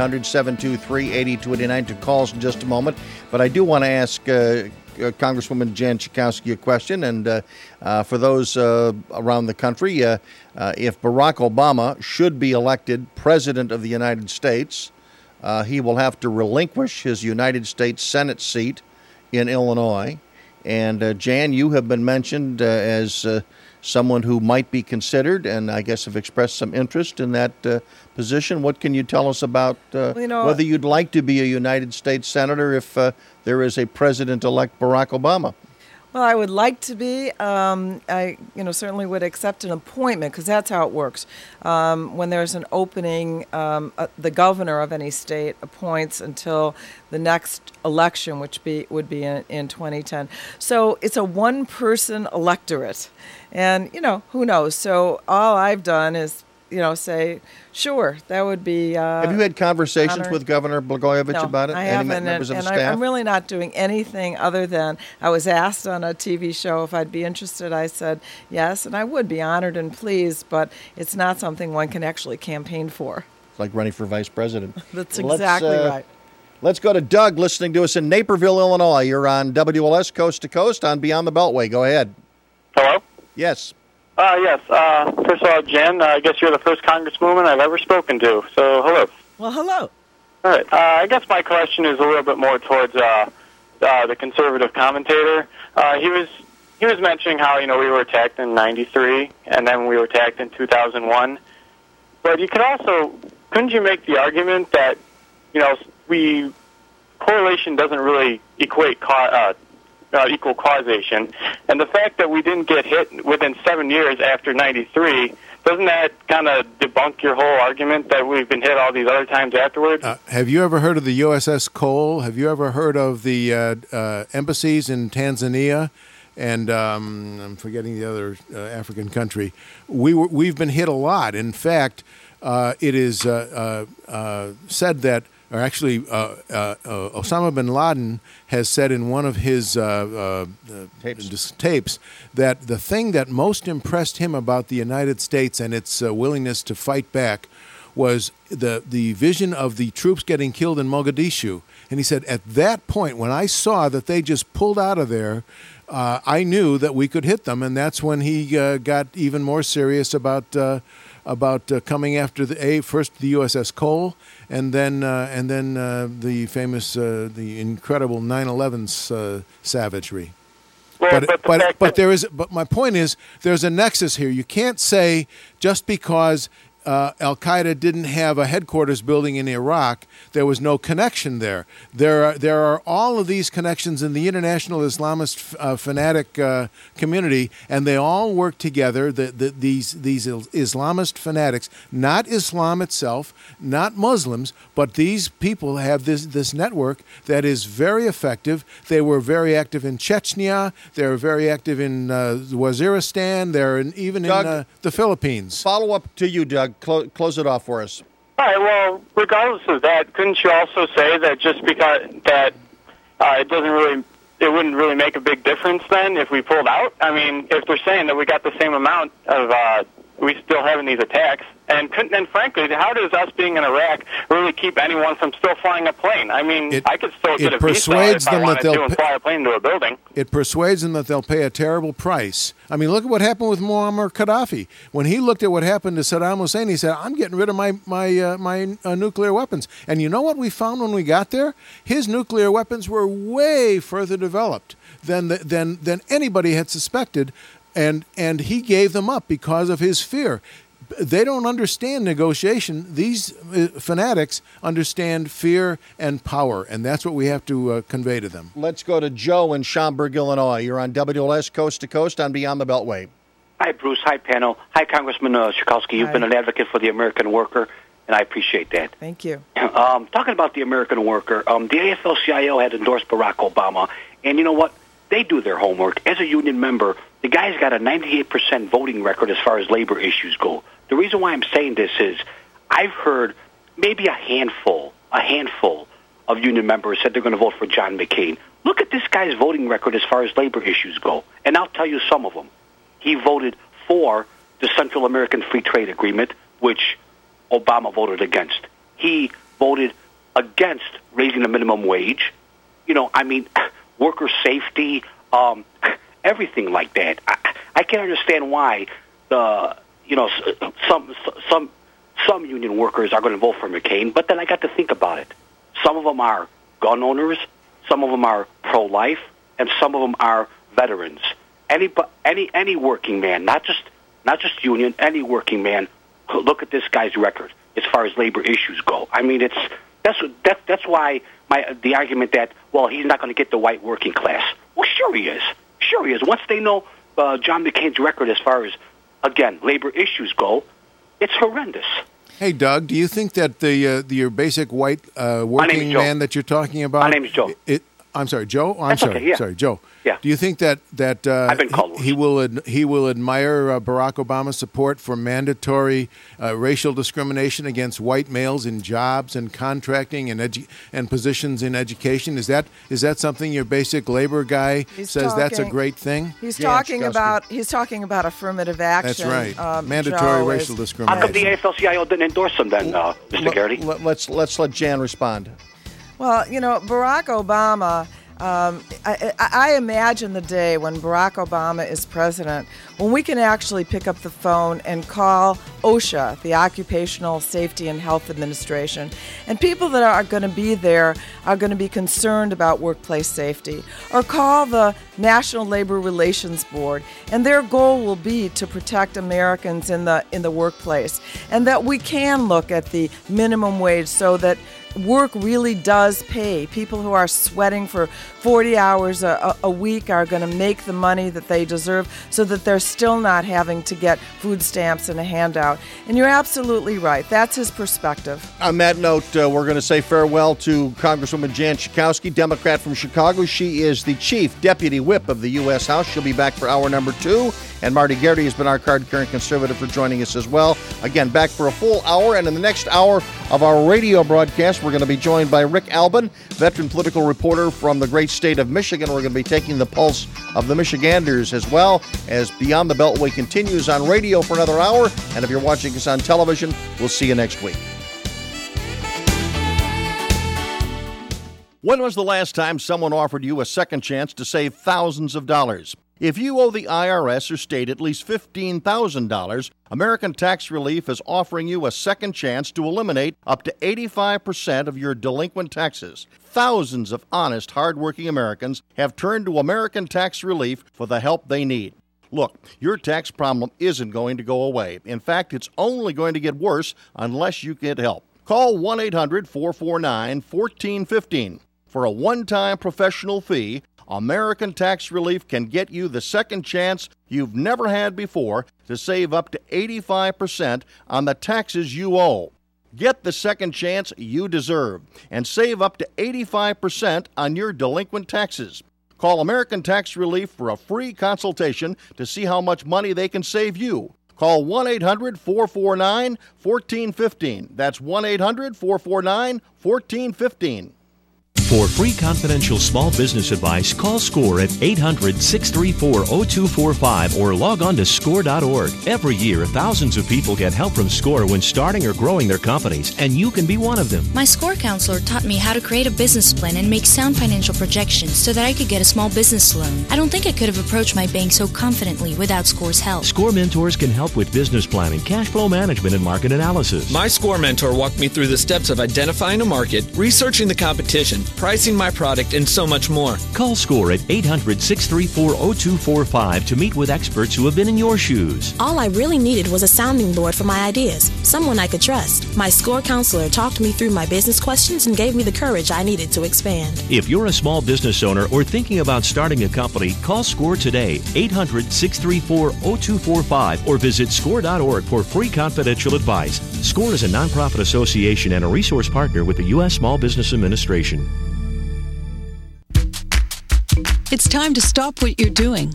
1-800-723-8289 to calls in just a moment. But I do want to ask Congresswoman Jan Schakowsky a question. And for those around the country, if Barack Obama should be elected President of the United States, he will have to relinquish his United States Senate seat in Illinois. And Jan, you have been mentioned as someone who might be considered, and I guess have expressed some interest in that position. What can you tell us about whether you'd like to be a United States Senator if there is a President-elect Barack Obama? Well, I would like to be. I certainly would accept an appointment because that's how it works. When there's an opening, the governor of any state appoints until the next election, which would be in 2010. So it's a one-person electorate. And, who knows? So all I've done is, say, sure, that would be Have you had conversations honor. with Governor Blagojevich about it? I haven't, members of the and staff? I'm really not doing anything other than I was asked on a TV show if I'd be interested. I said yes, and I would be honored and pleased, but it's not something one can actually campaign for. It's like running for vice president. That's exactly right. Let's go to Doug listening to us in Naperville, Illinois. You're on WLS Coast to Coast on Beyond the Beltway. Go ahead. Hello? Yes. Yes. First of all, Jen, I guess you're the first congresswoman I've ever spoken to. So, hello. Well, hello. All right. I guess my question is a little bit more towards the conservative commentator. He was mentioning how we were attacked in '93, and then we were attacked in 2001. But you could also, couldn't you make the argument that, correlation doesn't really equate equal causation, and the fact that we didn't get hit within 7 years after 93, doesn't that kind of debunk your whole argument that we've been hit all these other times afterwards? Have you ever heard of the USS Cole? Have you ever heard of the embassies in Tanzania? And I'm forgetting the other African country. We've been hit a lot. In fact, it is said that, or actually, Osama bin Laden has said in one of his tapes that the thing that most impressed him about the United States and its willingness to fight back was the vision of the troops getting killed in Mogadishu. And he said, at that point, when I saw that they just pulled out of there, I knew that we could hit them, and that's when he got even more serious about coming after first the USS Cole, and then the famous, the incredible 9/11 savagery. Well, But my point is, there's a nexus here. You can't say just because Al Qaeda didn't have a headquarters building in Iraq, there was no connection there. There are all of these connections in the international Islamist fanatic community, and they all work together. These Islamist fanatics, not Islam itself, not Muslims, but these people have this network that is very effective. They were very active in Chechnya. They're very active in Waziristan. They're even Doug, in the Philippines. Follow up to you, Doug. Close it off for us. All right, well, regardless of that, couldn't you also say that just because that it wouldn't really make a big difference then if we pulled out? I mean, if they're saying that we got the same amount of, we still having these attacks, and frankly, how does us being in Iraq really keep anyone from still flying a plane? I mean, I could still get a visa if I wanted to and fly a plane to a building. It persuades them that they'll pay a terrible price. I mean, look at what happened with Muammar Gaddafi. When he looked at what happened to Saddam Hussein, he said, I'm getting rid of my nuclear weapons. And you know what we found when we got there? His nuclear weapons were way further developed than anybody had suspected, and he gave them up because of his fear. They don't understand negotiation. These fanatics understand fear and power, and that's what we have to convey to them. Let's go to Joe in Schaumburg, Illinois. You're on WLS Coast to Coast on Beyond the Beltway. Hi, Bruce. Hi, panel. Hi, Congressman Schakowsky. You've been an advocate for the American worker, and I appreciate that. Thank you. Talking about the American worker, the AFL-CIO had endorsed Barack Obama, and you know what? They do their homework. As a union member, the guy's got a 98% voting record as far as labor issues go. The reason why I'm saying this is I've heard maybe a handful of union members said they're going to vote for John McCain. Look at this guy's voting record as far as labor issues go, and I'll tell you some of them. He voted for the Central American Free Trade Agreement, which Obama voted against. He voted against raising the minimum wage. Worker safety, everything like that. I can't understand why some union workers are going to vote for McCain, but then I got to think about it. Some of them are gun owners, some of them are pro-life, and some of them are veterans. Any working man, not just union, any working man, look at this guy's record as far as labor issues go. I mean, that's why the argument that, well, he's not going to get the white working class. Well, sure he is. Sure he is. Once they know John McCain's record as far as, again, labor issues go, it's horrendous. Hey, Doug, do you think that your basic white working man that you're talking about... My name is Joe. I'm sorry, Joe? I'm That's sorry. Okay, yeah. Sorry, Joe. Yeah. Do you think that I've been called he will admire Barack Obama's support for mandatory racial discrimination against white males in jobs and contracting and positions in education? Is that something your basic labor guy says that's a great thing? He's talking about affirmative action. That's right. Mandatory racial discrimination. How come the AFL-CIO didn't endorse him then, Mr. Garrity? Let's let Jan respond. Well, Barack Obama I imagine the day when Barack Obama is president, when we can actually pick up the phone and call OSHA, the Occupational Safety and Health Administration, and people that are going to be there are going to be concerned about workplace safety, or call the National Labor Relations Board, and their goal will be to protect Americans in the workplace, and that we can look at the minimum wage so that work really does pay. People who are sweating for 40 hours a week are going to make the money that they deserve so that they're still not having to get food stamps and a handout. And you're absolutely right. That's his perspective. On that note, we're going to say farewell to Congresswoman Jan Schakowsky, Democrat from Chicago. She is the Chief Deputy Whip of the U.S. House. She'll be back for hour number 2. And Marty Garrity has been our card-carrying conservative for joining us as well. Again, back for a full hour. And in the next hour of our radio broadcast, we're going to be joined by Rick Albin, veteran political reporter from the great state of Michigan. We're going to be taking the pulse of the Michiganders as well as Beyond the Beltway continues on radio for another hour. And if you're watching us on television, we'll see you next week. When was the last time someone offered you a second chance to save thousands of dollars? If you owe the IRS or state at least $15,000, American Tax Relief is offering you a second chance to eliminate up to 85% of your delinquent taxes. Thousands of honest, hardworking Americans have turned to American Tax Relief for the help they need. Look, your tax problem isn't going to go away. In fact, it's only going to get worse unless you get help. Call 1-800-449-1415. For a one-time professional fee, American Tax Relief can get you the second chance you've never had before to save up to 85% on the taxes you owe. Get the second chance you deserve and save up to 85% on your delinquent taxes. Call American Tax Relief for a free consultation to see how much money they can save you. Call 1-800-449-1415. That's 1-800-449-1415. For free confidential small business advice, call SCORE at 800-634-0245 or log on to SCORE.org. Every year, thousands of people get help from SCORE when starting or growing their companies, and you can be one of them. My SCORE counselor taught me how to create a business plan and make sound financial projections so that I could get a small business loan. I don't think I could have approached my bank so confidently without SCORE's help. SCORE mentors can help with business planning, cash flow management, and market analysis. My SCORE mentor walked me through the steps of identifying a market, researching the competition, pricing my product, and so much more. Call SCORE at 800-634-0245 to meet with experts who have been in your shoes. All I really needed was a sounding board for my ideas, someone I could trust. My SCORE counselor talked me through my business questions and gave me the courage I needed to expand. If you're a small business owner or thinking about starting a company, call SCORE today, 800-634-0245, or visit SCORE.org for free confidential advice. SCORE is a nonprofit association and a resource partner with the U.S. Small Business Administration. It's time to stop what you're doing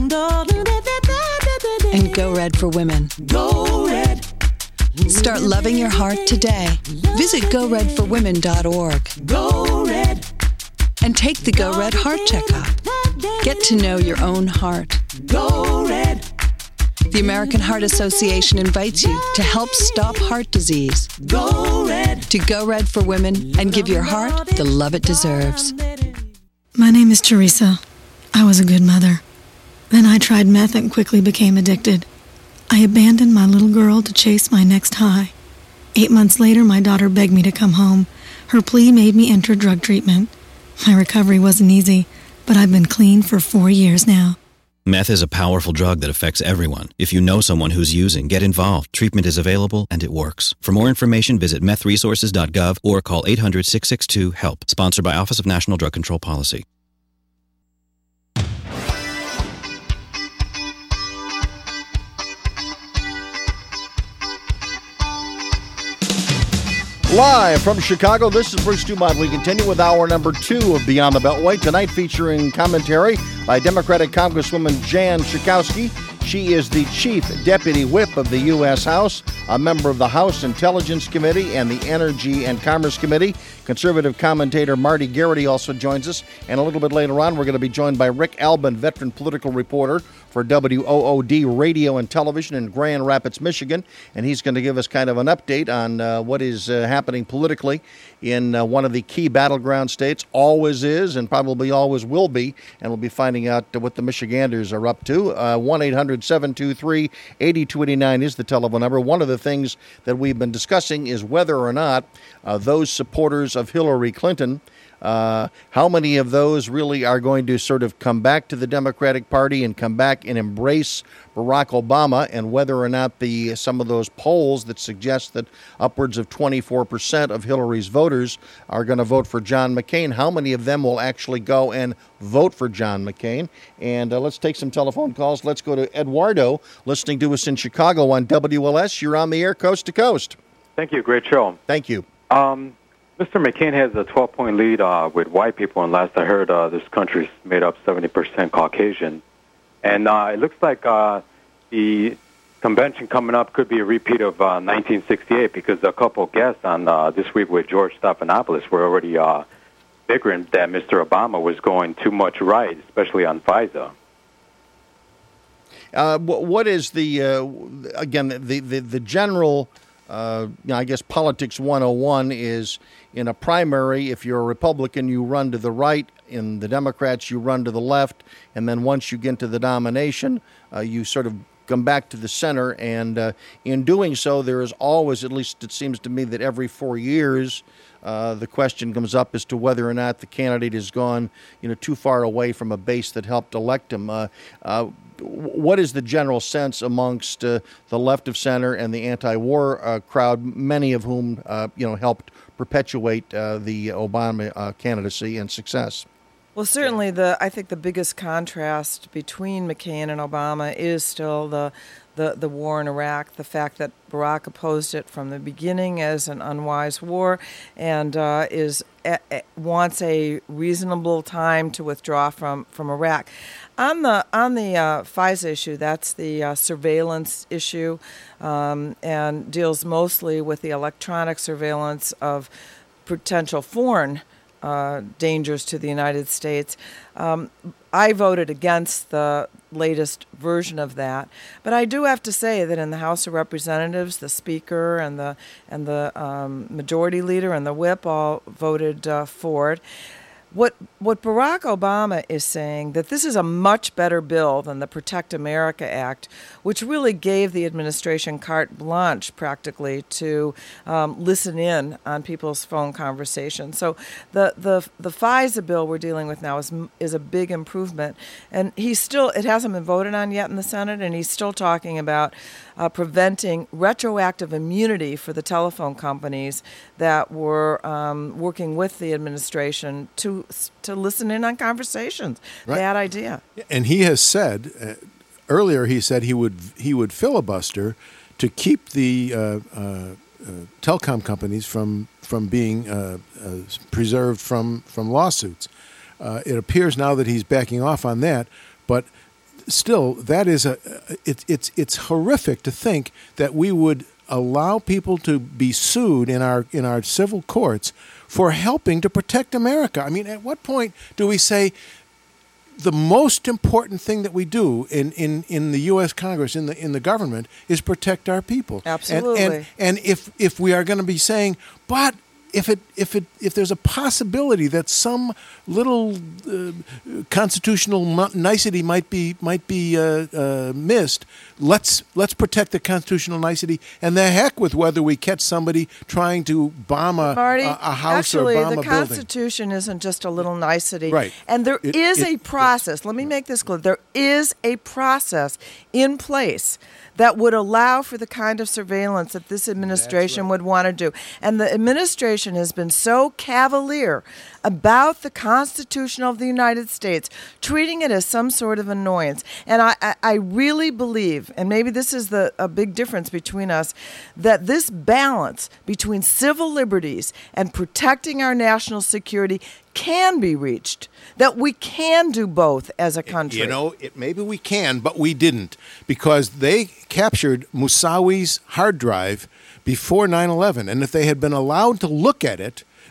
and go red for women. Go red. Start loving your heart today. Visit GoRedForWomen.org. Go red. And take the Go Red Heart Checkup. Get to know your own heart. Go red. The American Heart Association invites you to help stop heart disease. Go red. To Go Red for Women and give your heart the love it deserves. My name is Teresa. I was a good mother. Then I tried meth and quickly became addicted. I abandoned my little girl to chase my next high. 8 months later, my daughter begged me to come home. Her plea made me enter drug treatment. My recovery wasn't easy, but I've been clean for 4 years now. Meth is a powerful drug that affects everyone. If you know someone who's using, get involved. Treatment is available and it works. For more information, visit methresources.gov or call 800-662-HELP. Sponsored by Office of National Drug Control Policy. Live from Chicago, this is Bruce Dumont. We continue with hour number 2 of Beyond the Beltway, tonight featuring commentary by Democratic Congresswoman Jan Schakowsky. She is the Chief Deputy Whip of the U.S. House, a member of the House Intelligence Committee and the Energy and Commerce Committee. Conservative commentator Marty Garrity also joins us. And a little bit later on, we're going to be joined by Rick Albin, veteran political reporter for WOOD Radio and Television in Grand Rapids, Michigan, and he's going to give us kind of an update on what is happening politically in one of the key battleground states, always is and probably always will be, and we'll be finding out what the Michiganders are up to. 1-800-723-8289 is the telephone number. One of the things that we've been discussing is whether or not those supporters of Hillary Clinton, how many of those really are going to sort of come back to the Democratic Party and come back and embrace Barack Obama, and whether or not some of those polls that suggest that upwards of 24% of Hillary's voters are going to vote for John McCain, how many of them will actually go and vote for John McCain? And let's take some telephone calls. Let's go to Eduardo, listening to us in Chicago on WLS. You're on the air coast to coast. Thank you. Great show. Thank you. Mr. McCain has a 12-point lead with white people, and last I heard, this country's made up 70% Caucasian. And it looks like the convention coming up could be a repeat of 1968, because a couple of guests on This Week with George Stephanopoulos were already figuring that Mr. Obama was going too much right, especially on FISA. What is the general... I guess politics 101 is, in a primary, if you're a Republican, you run to the right. In the Democrats, you run to the left. And then once you get to the nomination, you sort of come back to the center. And in doing so, there is always, at least it seems to me, that every 4 years, the question comes up as to whether or not the candidate has gone, too far away from a base that helped elect him. What is the general sense amongst the left of center and the anti-war crowd, many of whom helped perpetuate the Obama candidacy and success? Well, certainly, I think the biggest contrast between McCain and Obama is still the war in Iraq, the fact that Barack opposed it from the beginning as an unwise war, and wants a reasonable time to withdraw from Iraq. On the FISA issue, that's the surveillance issue, and deals mostly with the electronic surveillance of potential foreign dangers to the United States. I voted against the latest version of that, but I do have to say that in the House of Representatives, the Speaker and the Majority Leader and the Whip all voted for it. What Barack Obama is saying, that this is a much better bill than the Protect America Act, which really gave the administration carte blanche practically to listen in on people's phone conversations. So the FISA bill we're dealing with now is a big improvement, and it hasn't been voted on yet in the Senate, and he's still talking about preventing retroactive immunity for the telephone companies that were working with the administration to listen in on conversations. Right. Bad idea. And he has said earlier. He said he would filibuster to keep the telecom companies from being preserved from lawsuits. It appears now that he's backing off on that, but still, that is it's horrific to think that we would allow people to be sued in our civil courts for helping to protect America. I mean, at what point do we say the most important thing that we do in the U.S. Congress, in the government, is protect our people? Absolutely. And if we are going to be saying, but if there's a possibility that some little constitutional nicety might be missed, let's protect the constitutional nicety, and the heck with whether we catch somebody trying to bomb a house or bomb a building. Actually, the Constitution isn't just a little nicety. Right. And there is a process. Let me make this clear. There is a process in place that would allow for the kind of surveillance that this administration would want to do. And the administration has been so cavalier about the Constitution of the United States, treating it as some sort of annoyance. And I really believe, and maybe this is a big difference between us, that this balance between civil liberties and protecting our national security can be reached, that we can do both as a country. Maybe we can, but we didn't, because they captured Moussawi's hard drive before 9/11, and if they had been allowed to look at it,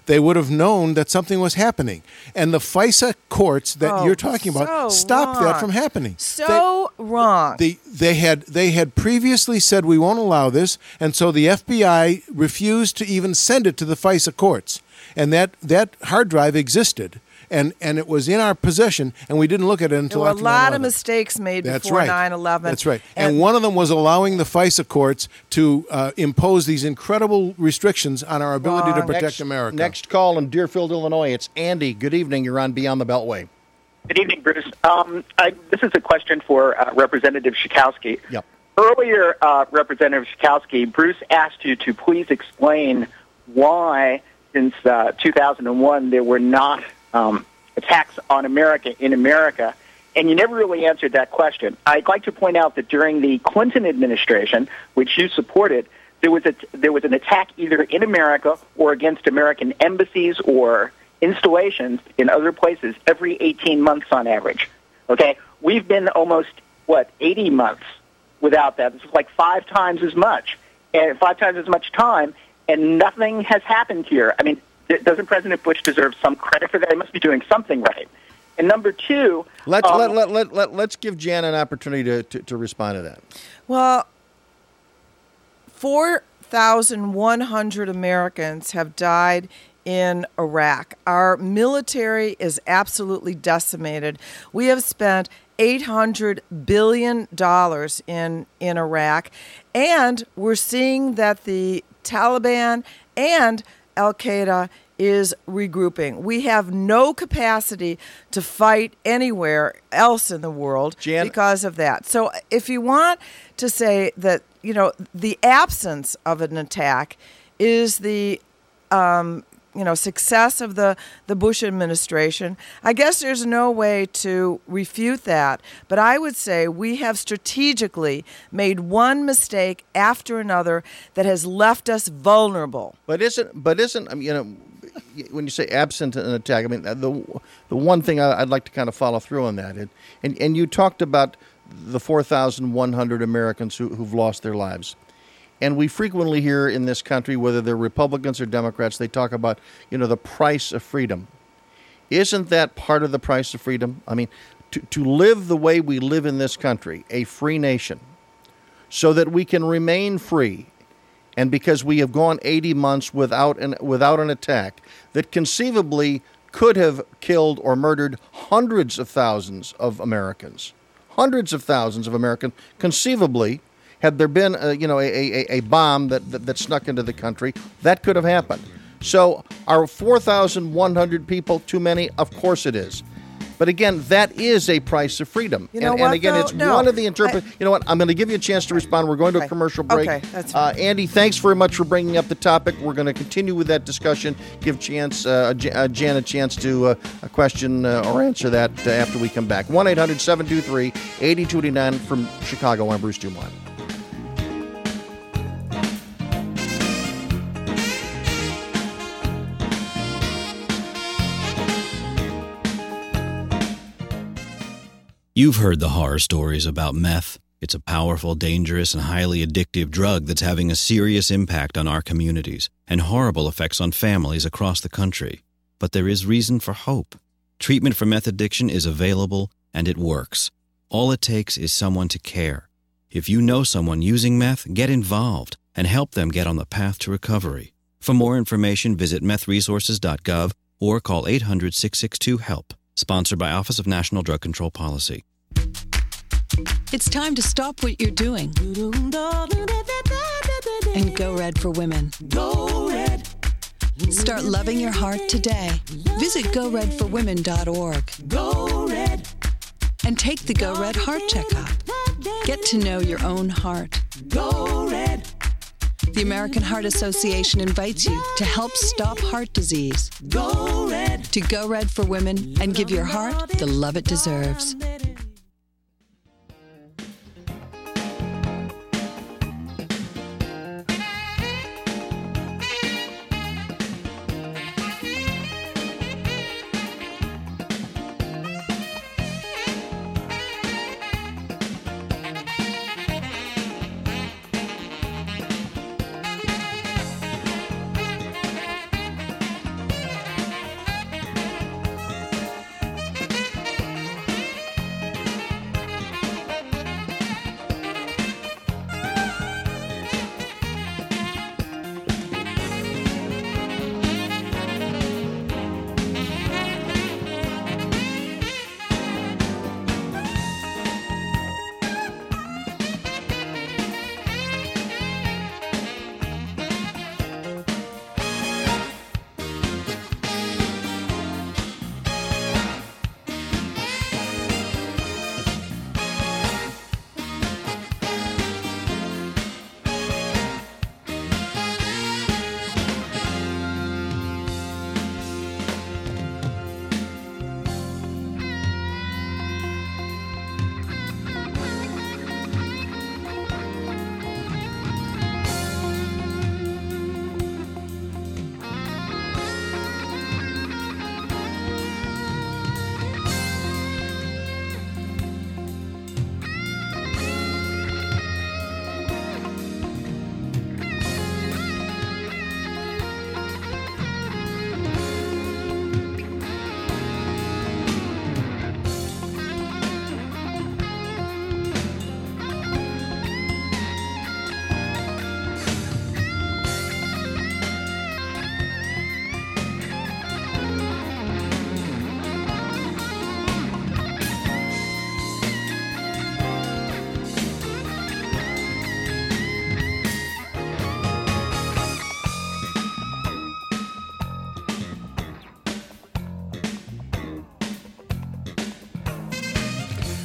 they would have known that something was happening. And the FISA courts that you're talking about stopped that from happening. Wrong. They had previously said we won't allow this, and so the FBI refused to even send it to the FISA courts. And that hard drive existed. And it was in our possession, and we didn't look at it until after 9/11. There were a lot of mistakes made before 9/11. That's right. And one of them was allowing the FISA courts to impose these incredible restrictions on our ability to protect America. Next call in Deerfield, Illinois. It's Andy. Good evening. You're on Beyond the Beltway. Good evening, Bruce. This is a question for Representative Schakowsky. Yep. Earlier, Representative Schakowsky, Bruce asked you to please explain why, since 2001, there were not attacks on America in America, and you never really answered that question. I'd like to point out that during the Clinton administration, which you supported, there was an attack either in America or against American embassies or installations in other places every 18 months on average. Okay? We've been almost, 80 months without that. This is like 5 times as much, and 5 times as much time, and nothing has happened here. I mean, doesn't President Bush deserve some credit for that? He must be doing something right. And number two, let's give Jan an opportunity to respond to that. Well, 4,100 Americans have died in Iraq. Our military is absolutely decimated. We have spent $800 billion in Iraq, and we're seeing that the Taliban and Al-Qaeda is regrouping. We have no capacity to fight anywhere else in the world because of that. So if you want to say that, the absence of an attack is the success of the Bush administration, I guess there's no way to refute that. But I would say we have strategically made one mistake after another that has left us vulnerable. But isn't when you say absent an attack, I mean the one thing I'd like to kind of follow through on that, and you talked about the 4,100 Americans who've lost their lives. And we frequently hear in this country, whether they're Republicans or Democrats, they talk about, the price of freedom. Isn't that part of the price of freedom? I mean, to live the way we live in this country, a free nation, so that we can remain free, and because we have gone 80 months without an attack that conceivably could have killed or murdered hundreds of thousands of Americans, conceivably. Had there been, a bomb that snuck into the country, that could have happened. So are 4,100 people too many? Of course it is. But again, that is a price of freedom. And again, it's one of the You know what? I'm going to give you a chance to respond. We're going to a commercial break. Okay, that's fine. Andy, thanks very much for bringing up the topic. We're going to continue with that discussion. Give Jan a chance to question or answer that after we come back. 1-800-723-8289 from Chicago. I'm Bruce Dumont. You've heard the horror stories about meth. It's a powerful, dangerous, and highly addictive drug that's having a serious impact on our communities and horrible effects on families across the country. But there is reason for hope. Treatment for meth addiction is available, and it works. All it takes is someone to care. If you know someone using meth, get involved and help them get on the path to recovery. For more information, visit methresources.gov or call 800-662-HELP. Sponsored by Office of National Drug Control Policy. It's time to stop what you're doing and go red for women. Go red. Start loving your heart today. Visit GoRedForWomen.org. Go red. And take the Go Red Heart Checkup. Get to know your own heart. Go red. The American Heart Association invites you to help stop heart disease. Go red. To Go Red for Women and give your heart the love it deserves.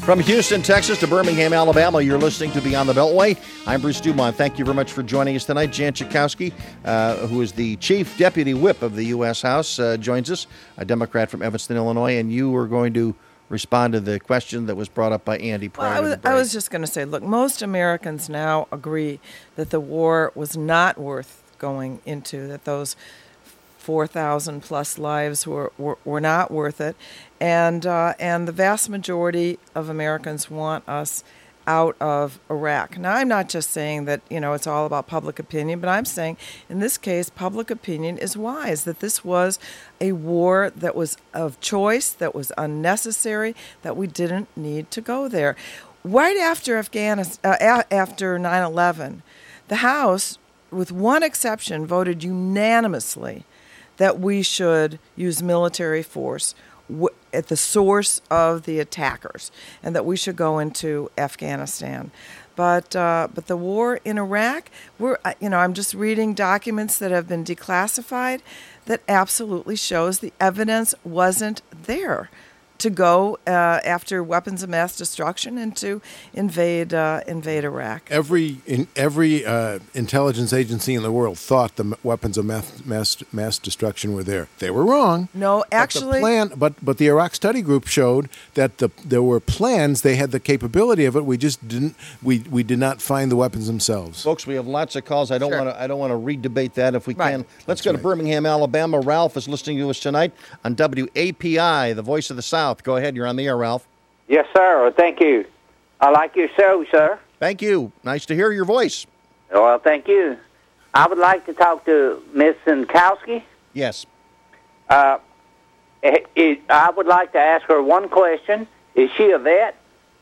From Houston, Texas to Birmingham, Alabama, you're listening to Beyond the Beltway. I'm Bruce Dumont. Thank you very much for joining us tonight. Jan Schakowsky, who is the Chief Deputy Whip of the U.S. House, joins us, a Democrat from Evanston, Illinois, and you were going to respond to the question that was brought up by Andy prior to the break. I was just going to say, look, most Americans now agree that the war was not worth going into, that those 4,000 plus lives were not worth it, and the vast majority of Americans want us out of Iraq. Now, I'm not just saying that, it's all about public opinion, but I'm saying in this case, public opinion is wise, that this was a war that was of choice, that was unnecessary, that we didn't need to go there. Right after after 9/11, the House, with one exception, voted unanimously that we should use military force at the source of the attackers, and that we should go into Afghanistan. But the war in Iraq, I'm just reading documents that have been declassified that absolutely shows the evidence wasn't there to go after weapons of mass destruction and to invade Iraq. Every intelligence agency in the world thought the weapons of mass destruction were there. They were wrong. No, actually, but the Iraq Study Group showed that there were plans. They had the capability of it. We just didn't. We did not find the weapons themselves. Folks, we have lots of calls. I don't want to re-debate that if we can. Let's go to Birmingham, Alabama. Ralph is listening to us tonight on WAPI, the Voice of the South. Go ahead. You're on the air, Ralph. Yes, sir. Thank you. I like your show, sir. Thank you. Nice to hear your voice. Well, thank you. I would like to talk to Ms. Schakowsky. Yes. I would like to ask her one question. Is she a vet?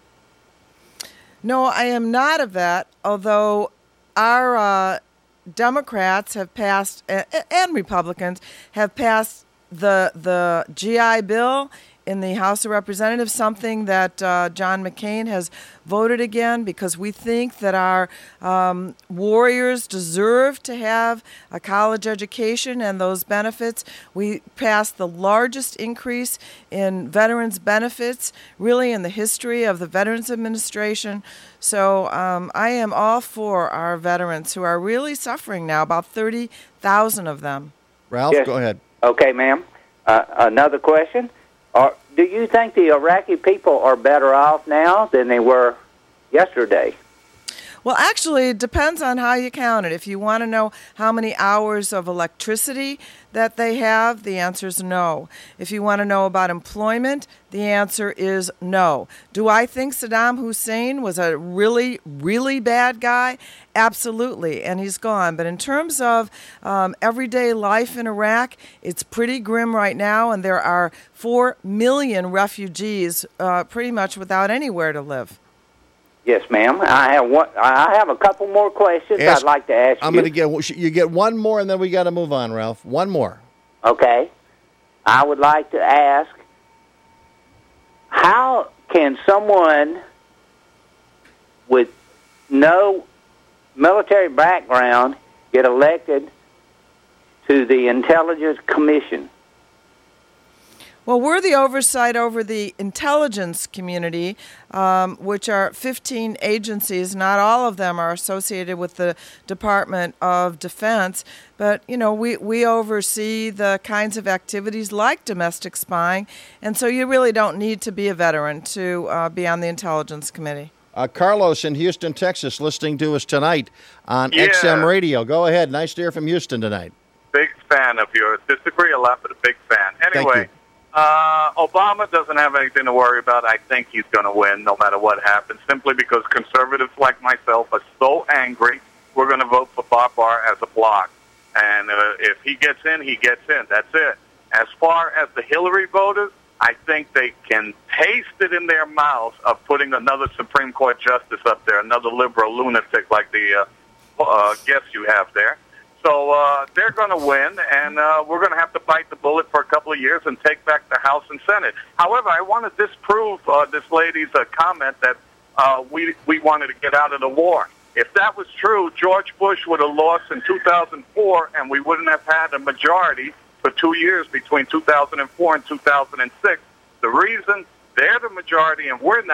No, I am not a vet, although our Democrats have passed, and Republicans have passed the GI Bill in the House of Representatives, something that John McCain has voted again, because we think that our warriors deserve to have a college education and those benefits. We passed the largest increase in veterans' benefits, really in the history of the Veterans Administration. So I am all for our veterans who are really suffering now, about 30,000 of them. Ralph, yes. Go ahead. Okay, ma'am. Another question. Do you think the Iraqi people are better off now than they were yesterday? Well, actually, it depends on how you count it. If you want to know how many hours of electricity that they have, the answer is no. If you want to know about employment, the answer is no. Do I think Saddam Hussein was a really, really bad guy? Absolutely, and he's gone. But in terms of everyday life in Iraq, it's pretty grim right now, and there are 4 million refugees pretty much without anywhere to live. Yes, ma'am. I have a couple more questions I'd like to ask you. I'm going to get one more, and then we got to move on, Ralph. One more. Okay. I would like to ask, how can someone with no military background get elected to the Intelligence Commission? Well, we're the oversight over the intelligence community, which are 15 agencies. Not all of them are associated with the Department of Defense, but, we oversee the kinds of activities like domestic spying, and so you really don't need to be a veteran to be on the Intelligence Committee. Carlos in Houston, Texas, listening to us tonight on XM Radio. Go ahead. Nice to hear from Houston tonight. Big fan of yours. Disagree a lot, but a big fan. Anyway, Obama doesn't have anything to worry about. I think he's going to win no matter what happens, simply because conservatives like myself are so angry. We're going to vote for Bob Barr as a bloc. And if he gets in, he gets in. That's it. As far as the Hillary voters, I think they can taste it in their mouths of putting another Supreme Court justice up there, another liberal lunatic like the guest you have there. So they're going to win, and we're going to have to bite the bullet for a couple of years and take back the House and Senate. However, I want to disprove this lady's comment that we wanted to get out of the war. If that was true, George Bush would have lost in 2004, and we wouldn't have had a majority for 2 years between 2004 and 2006. The reason they're the majority and we're not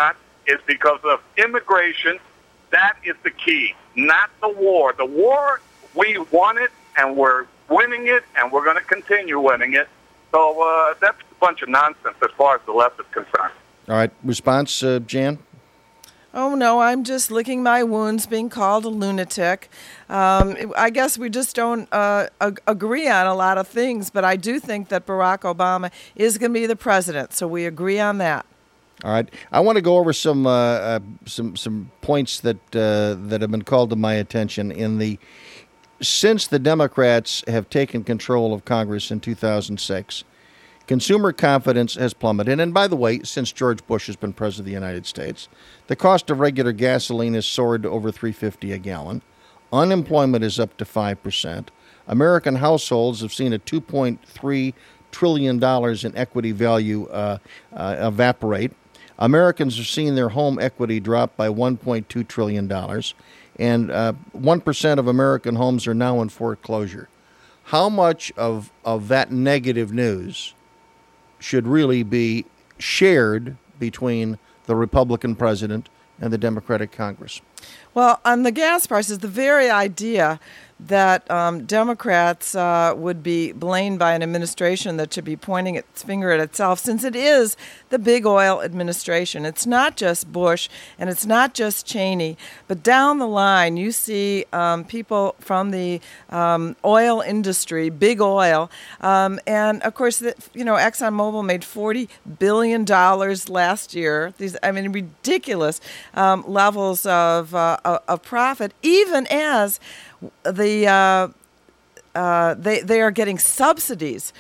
is because of immigration. That is the key, not the war. The war, we won it, and we're winning it, and we're going to continue winning it. So that's a bunch of nonsense as far as the left is concerned. All right. Response, Jan? Oh, no, I'm just licking my wounds, being called a lunatic. I guess we just don't agree on a lot of things, but I do think that Barack Obama is going to be the president, so we agree on that. All right. I want to go over some points that have been called to my attention. Since the Democrats have taken control of Congress in 2006, consumer confidence has plummeted. And by the way, since George Bush has been president of the United States, the cost of regular gasoline has soared to over $3.50 a gallon. Unemployment is up to 5%. American households have seen a $2.3 trillion in equity value evaporate. Americans have seen their home equity drop by $1.2 trillion. And 1% of American homes are now in foreclosure. How much of that negative news should really be shared between the Republican president and the Democratic Congress? Well, on the gas prices, the very idea that Democrats would be blamed by an administration that should be pointing its finger at itself, since it is the big oil administration. It's not just Bush and it's not just Cheney, but down the line you see people from the oil industry, big oil, and of course, ExxonMobil made $40 billion last year. These, ridiculous levels of profit, even as they are getting subsidies.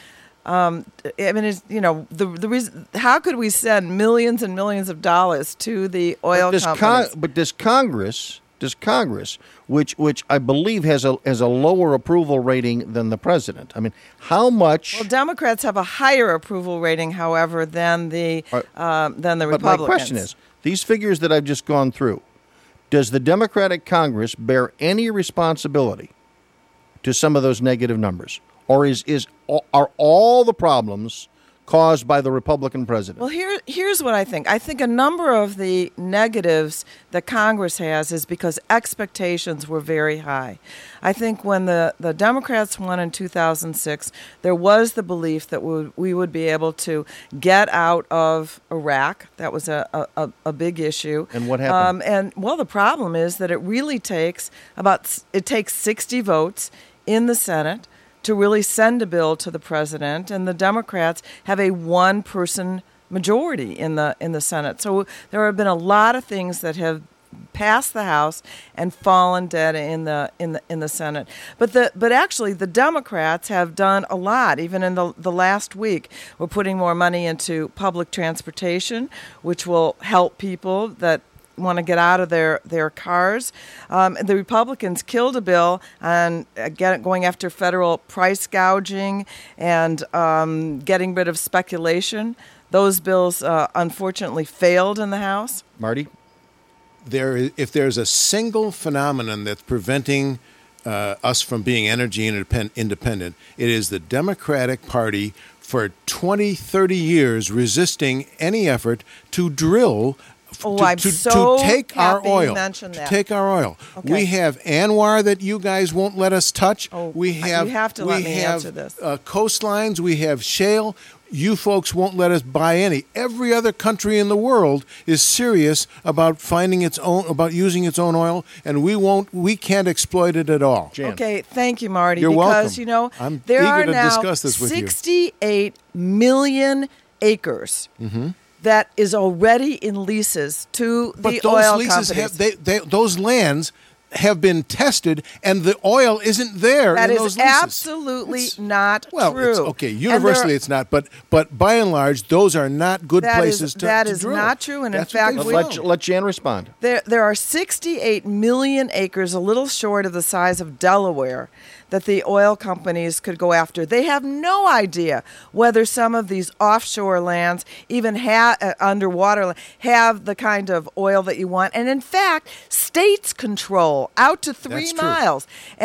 The reason. How could we send millions and millions of dollars to the oil companies? But does Congress, which I believe has a lower approval rating than the president? How much? Well, Democrats have a higher approval rating, however, than the Republicans. But my question is, these figures that I've just gone through, does the Democratic Congress bear any responsibility to some of those negative numbers? Or are all the problems caused by the Republican president? Well, here's what I think. I think a number of the negatives that Congress has is because expectations were very high. I think when the Democrats won in 2006, there was the belief that we would be able to get out of Iraq. That was a big issue. And what happened? The problem is that it really takes 60 votes in the Senate to really send a bill to the president, and the Democrats have a one-person majority in the Senate. So there have been a lot of things that have passed the House and fallen dead in the Senate. But actually, the Democrats have done a lot. Even in the last week, we're putting more money into public transportation, which will help people that want to get out of their cars. The Republicans killed a bill on going after federal price gouging and getting rid of speculation. Those bills, unfortunately, failed in the House. Marty? If there's a single phenomenon that's preventing us from being energy independent, it is the Democratic Party for 20, 30 years resisting any effort to drill to take our oil. Take our oil. Okay. We have Anwar that you guys won't let us touch. You have to let me answer this. Coastlines. We have shale. You folks won't let us buy any. Every other country in the world is serious about using its own oil, and we can't exploit it at all. Jan. Okay, thank you, Marty. You're because welcome. I'm there eager are to now discuss this with you. 68 million acres. Mm-hmm. That is already in leases to the oil companies. Those lands have been tested, and the oil isn't there in those leases. That is absolutely not true. Okay, universally it's not, but by and large, those are not good places to drill. That is not true, and in fact, let Jan respond. There are 68 million acres, a little short of the size of Delaware, that the oil companies could go after. They have no idea whether some of these offshore lands, even underwater, have the kind of oil that you want. And in fact, states control out to 3 miles. And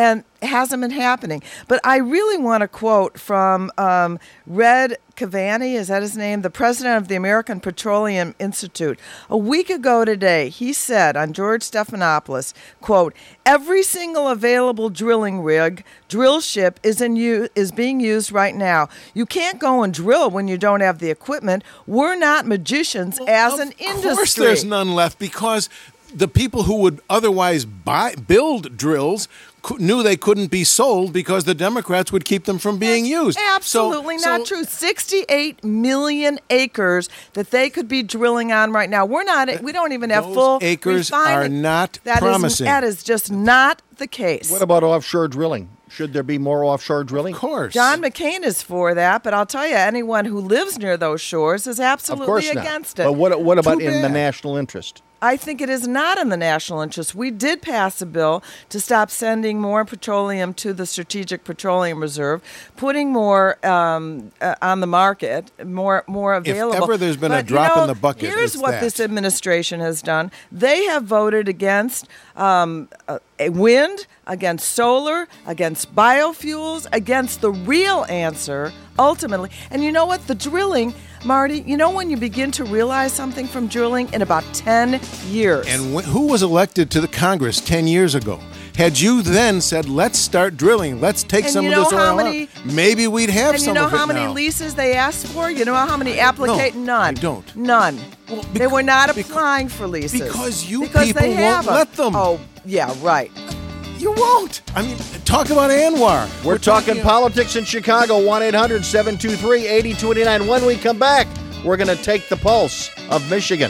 hasn't been happening. But I really want to quote from Red Cavani, is that his name? The president of the American Petroleum Institute. A week ago today, he said on George Stephanopoulos, quote, every single available drilling rig, drill ship is being used right now. You can't go and drill when you don't have the equipment. We're not magicians as an industry. Of course there's none left, because the people who would otherwise build drills knew they couldn't be sold because the Democrats would keep them from being used. Absolutely not true. 68 million acres that they could be drilling on right now. We don't even have full acres refining. are not promising. That is just not the case. What about offshore drilling? Should there be more offshore drilling? Of course. John McCain is for that, but I'll tell you, anyone who lives near those shores is absolutely against it. But what about in the national interest? I think it is not in the national interest. We did pass a bill to stop sending more petroleum to the Strategic Petroleum Reserve, putting more on the market, more available. If ever there's been a drop in the bucket, here's what this administration has done. They have voted against wind, against solar, against biofuels, against the real answer, ultimately. And you know what? The drilling, Marty, you know when you begin to realize something from drilling? In about 10 years. And who was elected to the Congress 10 years ago? Had you then said, let's start drilling, let's take some of this oil out, maybe we'd have some of it now. And you know how many leases they asked for? You know how many applicate? No, None. I don't. None. Well, they were not applying for leases. Because people they won't let them. Oh, yeah, right. You won't. I mean, talk about Anwar. We're talking politics in Chicago, 1-800-723-8029. When we come back, we're going to take the pulse of Michigan.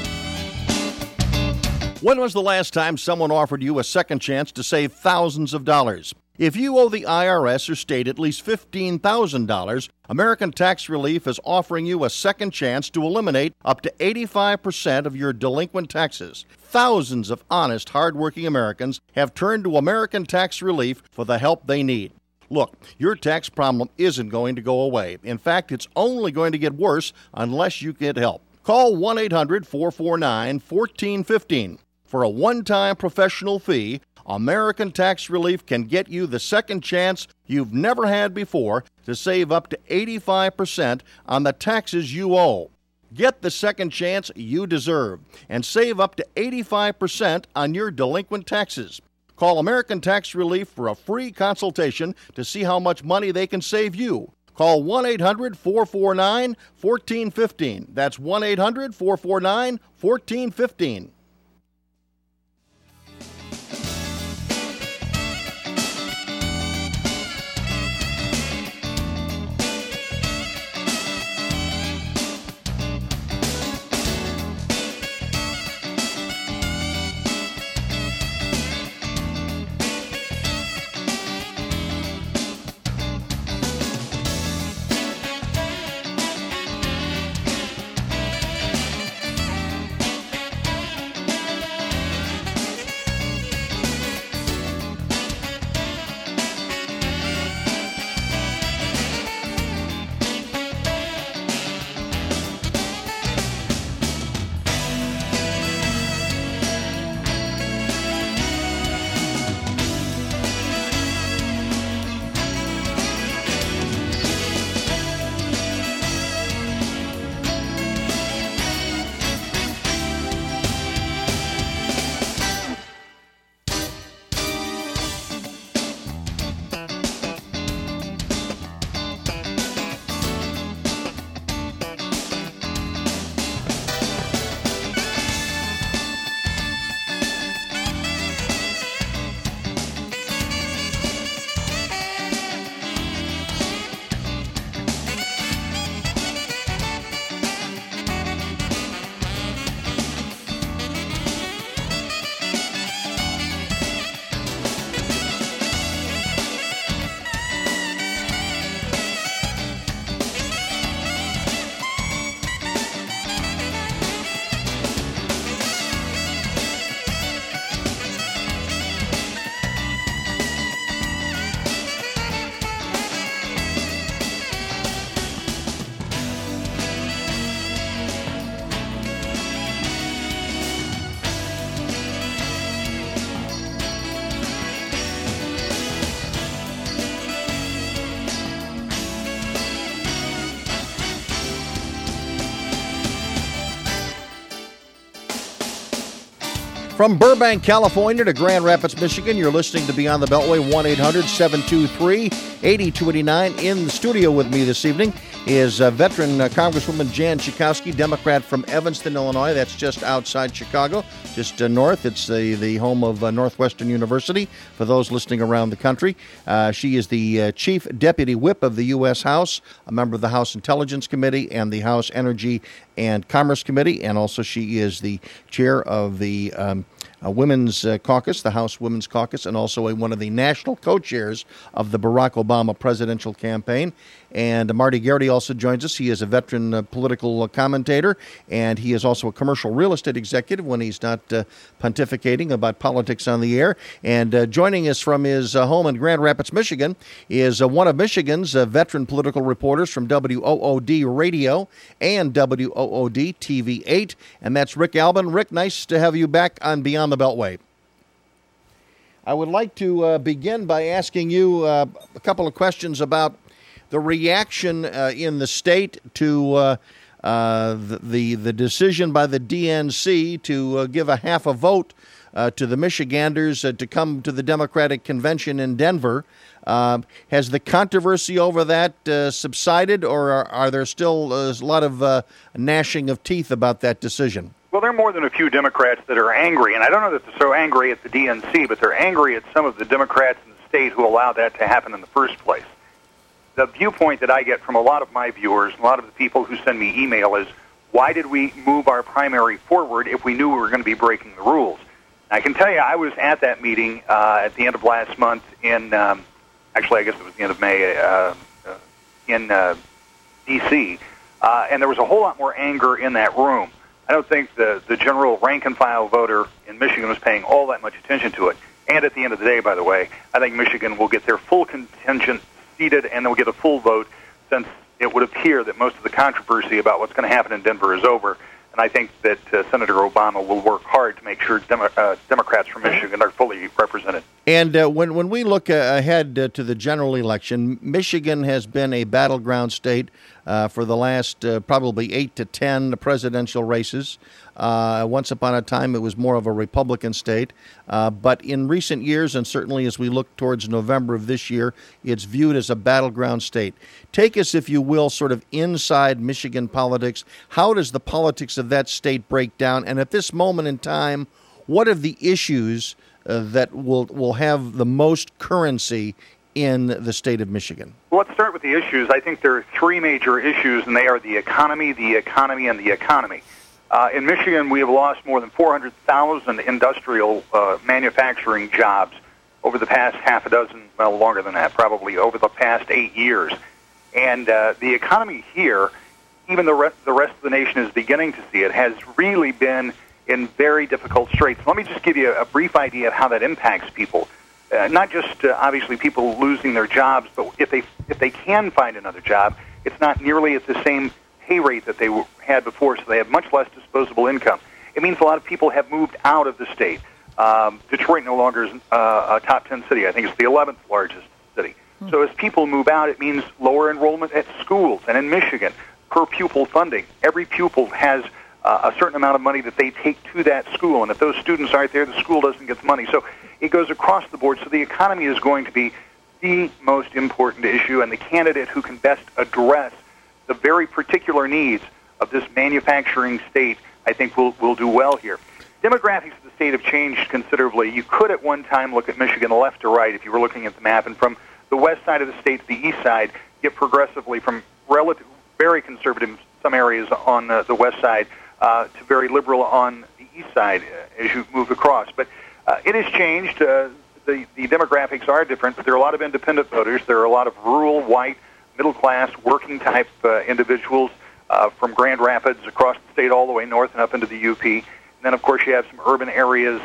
When was the last time someone offered you a second chance to save thousands of dollars? If you owe the IRS or state at least $15,000, American Tax Relief is offering you a second chance to eliminate up to 85% of your delinquent taxes. Thousands of honest, hardworking Americans have turned to American Tax Relief for the help they need. Look, your tax problem isn't going to go away. In fact, it's only going to get worse unless you get help. Call 1-800-449-1415. For a one-time professional fee, American Tax Relief can get you the second chance you've never had before to save up to 85% on the taxes you owe. Get the second chance you deserve and save up to 85% on your delinquent taxes. Call American Tax Relief for a free consultation to see how much money they can save you. Call 1-800-449-1415. That's 1-800-449-1415. From Burbank, California to Grand Rapids, Michigan, you're listening to Beyond the Beltway, 1-800-723-8289. In the studio with me this evening is veteran Congresswoman Jan Schakowsky, Democrat from Evanston, Illinois. That's just outside Chicago, just north. It's the home of Northwestern University, for those listening around the country. She is the Chief Deputy Whip of the U.S. House, a member of the House Intelligence Committee and the House Energy and Commerce Committee, and also she is the chair of the Women's Caucus, the House Women's Caucus, and also one of the national co-chairs of the Barack Obama presidential campaign. And Marty Garrity also joins us. He is a veteran political commentator, and he is also a commercial real estate executive when he's not pontificating about politics on the air. And joining us from his home in Grand Rapids, Michigan, is one of Michigan's veteran political reporters from WOOD Radio and WOOD TV8, and that's Rick Albin. Rick, nice to have you back on Beyond the Beltway. I would like to begin by asking you a couple of questions about the reaction in the state to the decision by the DNC to give a half a vote to the Michiganders to come to the Democratic Convention in Denver. Has the controversy over that subsided, or are there still a lot of gnashing of teeth about that decision? Well, there are more than a few Democrats that are angry, and I don't know that they're so angry at the DNC, but they're angry at some of the Democrats in the state who allowed that to happen in the first place. The viewpoint that I get from a lot of my viewers, a lot of the people who send me email is, why did we move our primary forward if we knew we were going to be breaking the rules? And I can tell you, I was at that meeting at the end of last month in, actually, I guess it was the end of May, in D.C., and there was a whole lot more anger in that room. I don't think the general rank-and-file voter in Michigan was paying all that much attention to it. And at the end of the day, by the way, I think Michigan will get their full contingent seated, and they'll get a full vote, since it would appear that most of the controversy about what's going to happen in Denver is over. And I think that Senator Obama will work hard to make sure Democrats from Michigan are fully represented. And when we look ahead to the general election, Michigan has been a battleground state for the last probably 8 to 10 presidential races. Once upon a time, it was more of a Republican state. But in recent years, and certainly as we look towards November of this year, it's viewed as a battleground state. Take us, if you will, sort of inside Michigan politics. How does the politics of that state break down? And at this moment in time, what are the issues that will have the most currency in the state of Michigan? Well, let's start with the issues. I think there are three major issues, and they are the economy, and the economy. In Michigan, we have lost more than 400,000 industrial manufacturing jobs over the past half a dozen, well, longer than that, probably over the past 8 years. And the economy here, even the rest of the nation is beginning to see it, has really been in very difficult straits. Let me just give you a brief idea of how that impacts people. Not just, obviously, people losing their jobs, but if they can find another job, it's not nearly at the same pay rate that they had before, so they have much less disposable income. It means a lot of people have moved out of the state. Detroit no longer is a top 10 city. I think it's the 11th largest city. So as people move out, it means lower enrollment at schools. And in Michigan, per pupil funding, every pupil has a certain amount of money that they take to that school. And if those students aren't there, the school doesn't get the money. So it goes across the board. So the economy is going to be the most important issue, and the candidate who can best address the very particular needs of this manufacturing state, I think will do well here. Demographics of the state have changed considerably. You could at one time look at Michigan left to right if you were looking at the map, and from the west side of the state to the east side, get progressively from very conservative in some areas on the west side to very liberal on the east side as you move across. But it has changed. The demographics are different, but there are a lot of independent voters. There are a lot of rural, white, middle-class, working-type individuals from Grand Rapids across the state all the way north and up into the UP. And then, of course, you have some urban areas,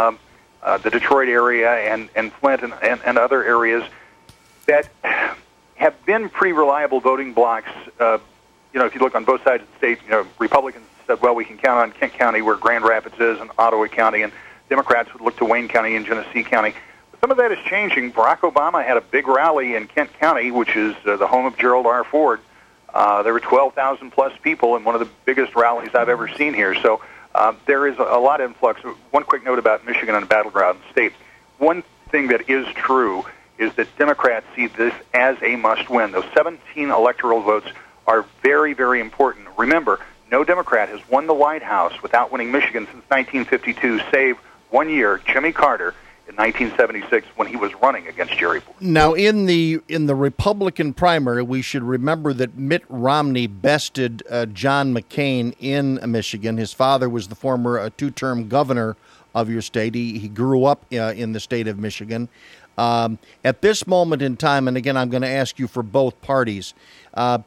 the Detroit area and Flint and other areas that have been pretty reliable voting blocks. If you look on both sides of the state, Republicans said, well, we can count on Kent County where Grand Rapids is and Ottawa County, and Democrats would look to Wayne County and Genesee County. But some of that is changing. Barack Obama had a big rally in Kent County, which is the home of Gerald R. Ford. There were 12,000-plus people in one of the biggest rallies I've ever seen here. So there is a lot of influx. One quick note about Michigan and a battleground state. One thing that is true is that Democrats see this as a must-win. Those 17 electoral votes are very, very important. Remember, no Democrat has won the White House without winning Michigan since 1952, save 1 year, Jimmy Carter, in 1976 when he was running against Jerry Ford. Now, in the Republican primary, we should remember that Mitt Romney bested John McCain in Michigan. His father was the former two-term governor of your state. He grew up in the state of Michigan. At this moment in time, and again, I'm going to ask you for both parties, would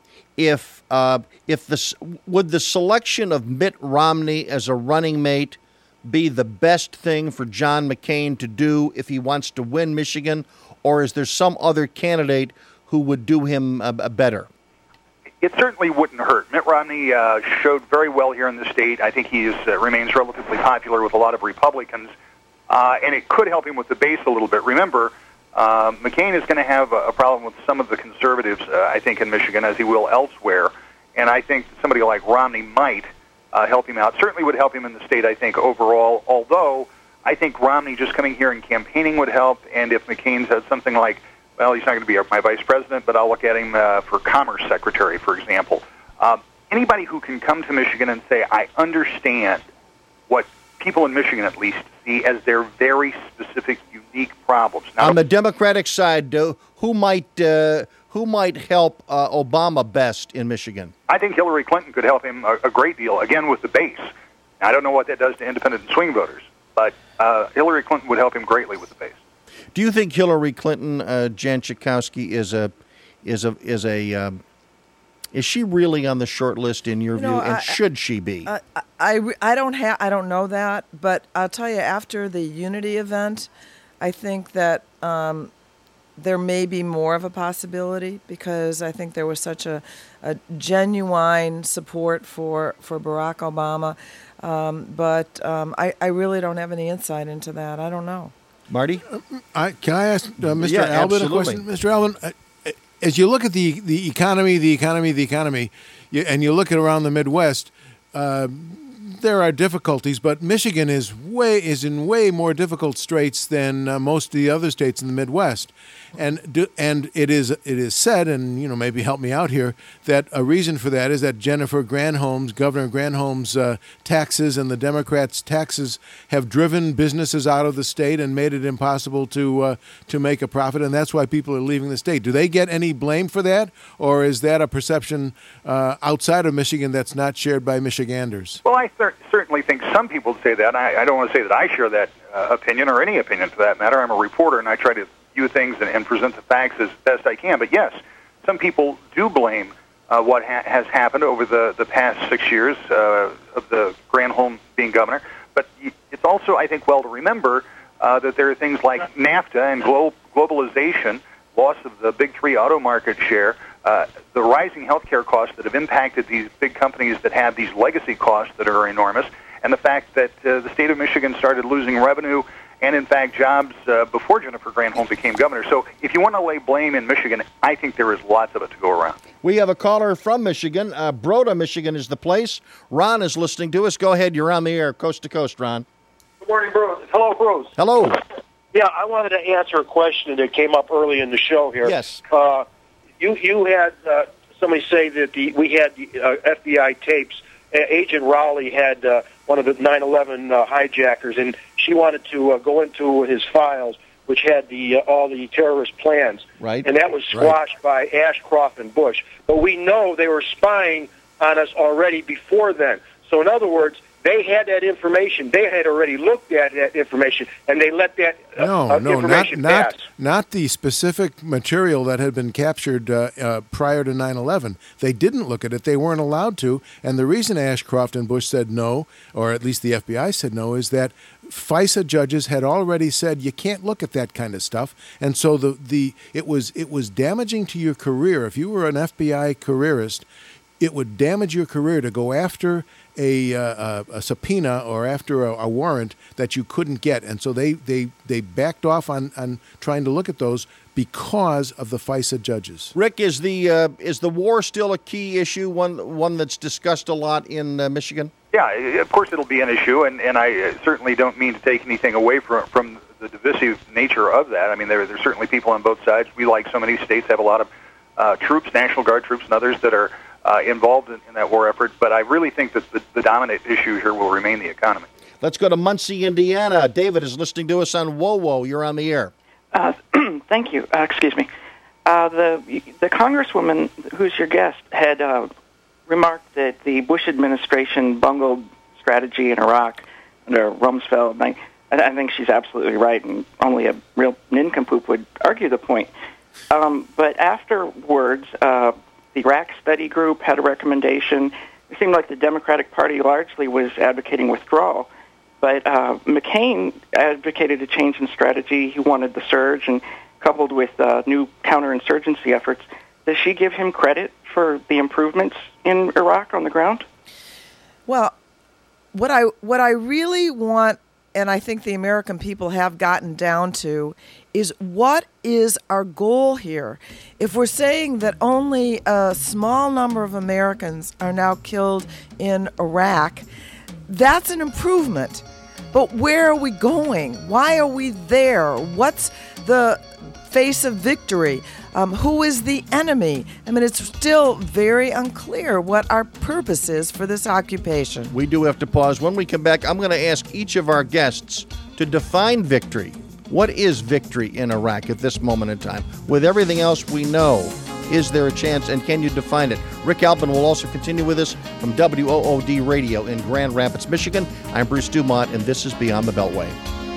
the selection of Mitt Romney as a running mate be the best thing for John McCain to do if he wants to win Michigan, or is there some other candidate who would do him better? It certainly wouldn't hurt. Mitt Romney showed very well here in the state. I think he remains relatively popular with a lot of Republicans, and it could help him with the base a little bit. Remember, McCain is going to have a problem with some of the conservatives, I think, in Michigan, as he will elsewhere, and I think somebody like Romney might help him out. Certainly would help him in the state, I think, overall, although I think Romney just coming here and campaigning would help, and if McCain says something like, well, he's not going to be my vice president, but I'll look at him for Commerce Secretary, for example. Anybody who can come to Michigan and say, I understand what people in Michigan at least see as their very specific, unique problems. Now, on the Democratic side, who might help Obama best in Michigan? I think Hillary Clinton could help him a great deal, again, with the base. Now, I don't know what that does to independent and swing voters, but Hillary Clinton would help him greatly with the base. Do you think Hillary Clinton, Jan Schakowsky, is she really on the short list in your view, and should she be? I don't know that, but I'll tell you, after the Unity event, I think that there may be more of a possibility, because I think there was such a genuine support for Barack Obama, but I really don't have any insight into that. I don't know. Marty? Can I ask Mr. Albin a question? Mr. Albin, as you look at the economy, and you look at around the Midwest, there are difficulties, but Michigan is in way more difficult straits than most of the other states in the Midwest, and it is said, and maybe help me out here, that a reason for that is that Governor Granholm's taxes and the Democrats' taxes have driven businesses out of the state and made it impossible to make a profit, and that's why people are leaving the state. Do they get any blame for that, or is that a perception outside of Michigan that's not shared by Michiganders? Well, I certainly think some people say that. I don't want to say that I share that opinion, or any opinion for that matter. I'm a reporter, and I try to view things and present the facts as best I can. But yes, some people do blame what has happened over the past 6 years of the Granholm being governor. But it's also, I think, well to remember that there are things like NAFTA and globalization, loss of the big three auto market share, the rising healthcare costs that have impacted these big companies that have these legacy costs that are enormous, and the fact that the state of Michigan started losing revenue and, in fact, jobs before Jennifer Granholm became governor. So if you want to lay blame in Michigan, I think there is lots of it to go around. We have a caller from Michigan. Broda, Michigan is the place. Ron is listening to us. Go ahead. You're on the air, coast to coast, Ron. Good morning, Bruce. Hello, Bruce. Hello. Yeah, I wanted to answer a question that came up early in the show here. Yes. You had somebody say that we had FBI tapes. Agent Rowley had one of the 9/11 hijackers, and she wanted to go into his files, which had all the terrorist plans. Right. And that was squashed by Ashcroft and Bush. But we know they were spying on us already before then. So in other words, they had that information. They had already looked at that information, and they let that information pass. Not the specific material that had been captured prior to 9/11. They didn't look at it. They weren't allowed to. And the reason Ashcroft and Bush said no, or at least the FBI said no, is that FISA judges had already said you can't look at that kind of stuff. And so it was damaging to your career. If you were an FBI careerist, it would damage your career to go after a subpoena or after a warrant that you couldn't get. And so they backed off on trying to look at those because of the FISA judges. Rick, is the war still a key issue, one that's discussed a lot in Michigan? Yeah, of course it'll be an issue, and I certainly don't mean to take anything away from the divisive nature of that. I mean, there's certainly people on both sides. We, like so many states, have a lot of troops, National Guard troops and others that are involved in that war effort, but I really think that the dominant issue here will remain the economy. Let's go to Muncie, Indiana. David is listening to us on WOWO. You're on the air. Thank you. Excuse me. The Congresswoman, who's your guest, had remarked that the Bush administration bungled strategy in Iraq under Rumsfeld. And I think she's absolutely right, and only a real nincompoop would argue the point. But afterwards, the Iraq Study Group had a recommendation. It seemed like the Democratic Party largely was advocating withdrawal. But McCain advocated a change in strategy. He wanted the surge, and coupled with new counterinsurgency efforts. Does she give him credit for the improvements in Iraq on the ground? Well, what I really want, and I think the American people have gotten down to, is what is our goal here? If we're saying that only a small number of Americans are now killed in Iraq, that's an improvement. But where are we going? Why are we there? What's the face of victory? Who is the enemy? I mean, it's still very unclear what our purpose is for this occupation. We do have to pause. When we come back, I'm going to ask each of our guests to define victory. What is victory in Iraq at this moment in time? With everything else we know, is there a chance, and can you define it? Rick Alpin will also continue with us from WOOD Radio in Grand Rapids, Michigan. I'm Bruce Dumont, and this is Beyond the Beltway.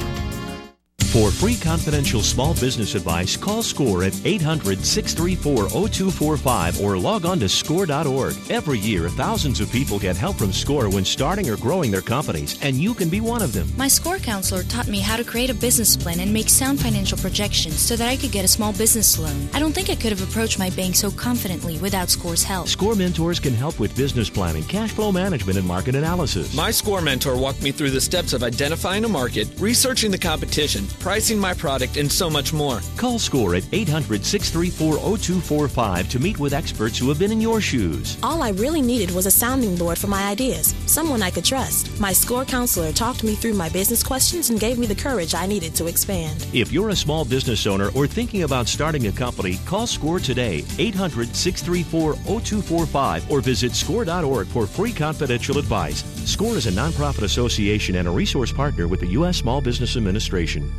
For free confidential small business advice, call SCORE at 800-634-0245 or log on to SCORE.org. Every year, thousands of people get help from SCORE when starting or growing their companies, and you can be one of them. My SCORE counselor taught me how to create a business plan and make sound financial projections so that I could get a small business loan. I don't think I could have approached my bank so confidently without SCORE's help. SCORE mentors can help with business planning, cash flow management, and market analysis. My SCORE mentor walked me through the steps of identifying a market, researching the competition, pricing my product, and so much more. Call SCORE at 800-634-0245 to meet with experts who have been in your shoes. All I really needed was a sounding board for my ideas, someone I could trust. My SCORE counselor talked me through my business questions and gave me the courage I needed to expand. If you're a small business owner or thinking about starting a company, call SCORE today, 800-634-0245, or visit SCORE.org for free confidential advice. SCORE is a nonprofit association and a resource partner with the U.S. Small Business Administration.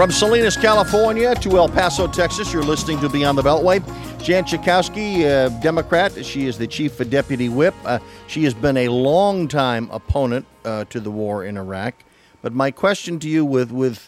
From Salinas, California to El Paso, Texas, you're listening to Beyond the Beltway. Jan Schakowsky, Democrat. She is the chief deputy whip. She has been a long-time opponent to the war in Iraq. But my question to you with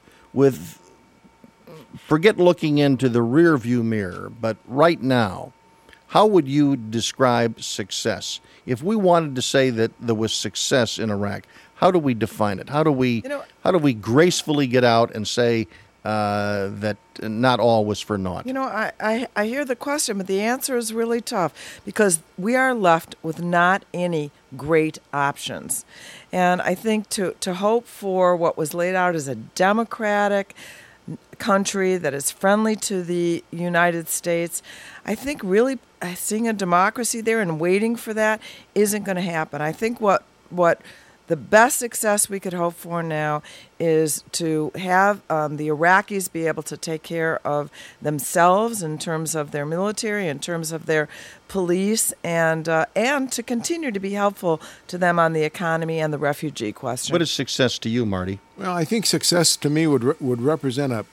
forget looking into the rearview mirror, but right now, how would you describe success? If we wanted to say that there was success in Iraq, how do we define it? How do we gracefully get out and say that not all was for naught? I hear the question, but the answer is really tough because we are left with not any great options. And I think to hope for what was laid out as a democratic country that is friendly to the United States, I think really seeing a democracy there and waiting for that isn't going to happen. I think what the best success we could hope for now is to have the Iraqis be able to take care of themselves in terms of their military, in terms of their police, and to continue to be helpful to them on the economy and the refugee question. What is success to you, Marty? Well, I think success to me would represent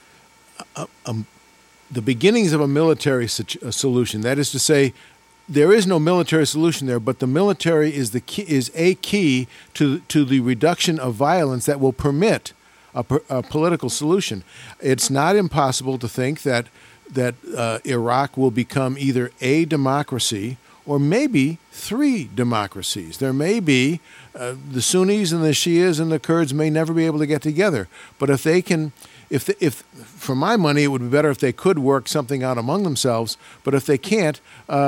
the beginnings of a military solution. That is to say, there is no military solution there, but the military is a key to the reduction of violence that will permit a political solution. It's not impossible to think that Iraq will become either a democracy or maybe three democracies. There may be the Sunnis and the Shias and the Kurds may never be able to get together, but if they can. If for my money, it would be better if they could work something out among themselves. But if they can't,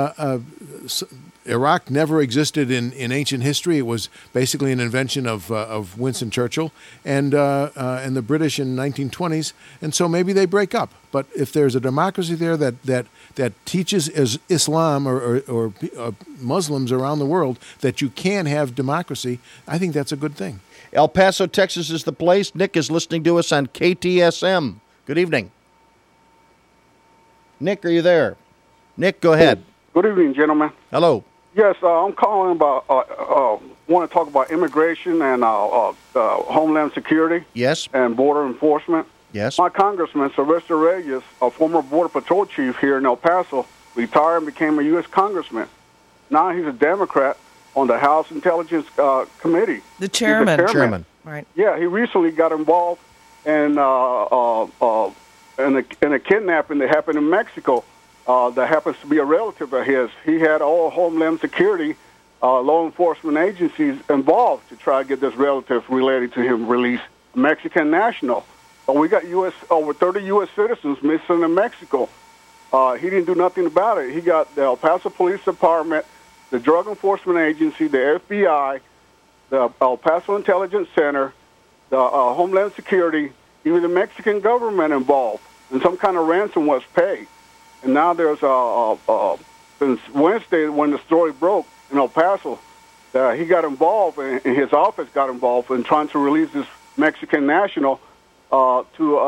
Iraq never existed in ancient history. It was basically an invention of Winston Churchill and the British in the 1920s. And so maybe they break up. But if there's a democracy there that teaches as Islam or Muslims around the world that you can have democracy, I think that's a good thing. El Paso, Texas is the place. Nick is listening to us on KTSM. Good evening. Nick, are you there? Nick, go ahead. Good evening, gentlemen. Hello. Yes, I'm calling about, want to talk about immigration and Homeland Security. Yes. And border enforcement. Yes. My congressman, Sylvester Reyes, a former Border Patrol chief here in El Paso, retired and became a U.S. congressman. Now he's a Democrat on the House Intelligence Committee. The chairman. Chairman. Right. Yeah, he recently got involved in a kidnapping that happened in Mexico that happens to be a relative of his. He had all Homeland Security, law enforcement agencies involved to try to get this relative related to him released, a Mexican national. We got over 30 U.S. citizens missing in Mexico. He didn't do nothing about it. He got the El Paso Police Department, the Drug Enforcement Agency, the FBI, the El Paso Intelligence Center, the Homeland Security, even the Mexican government involved, and some kind of ransom was paid. And now there's since Wednesday when the story broke in El Paso, he got involved, and his office got involved in trying to release this Mexican national from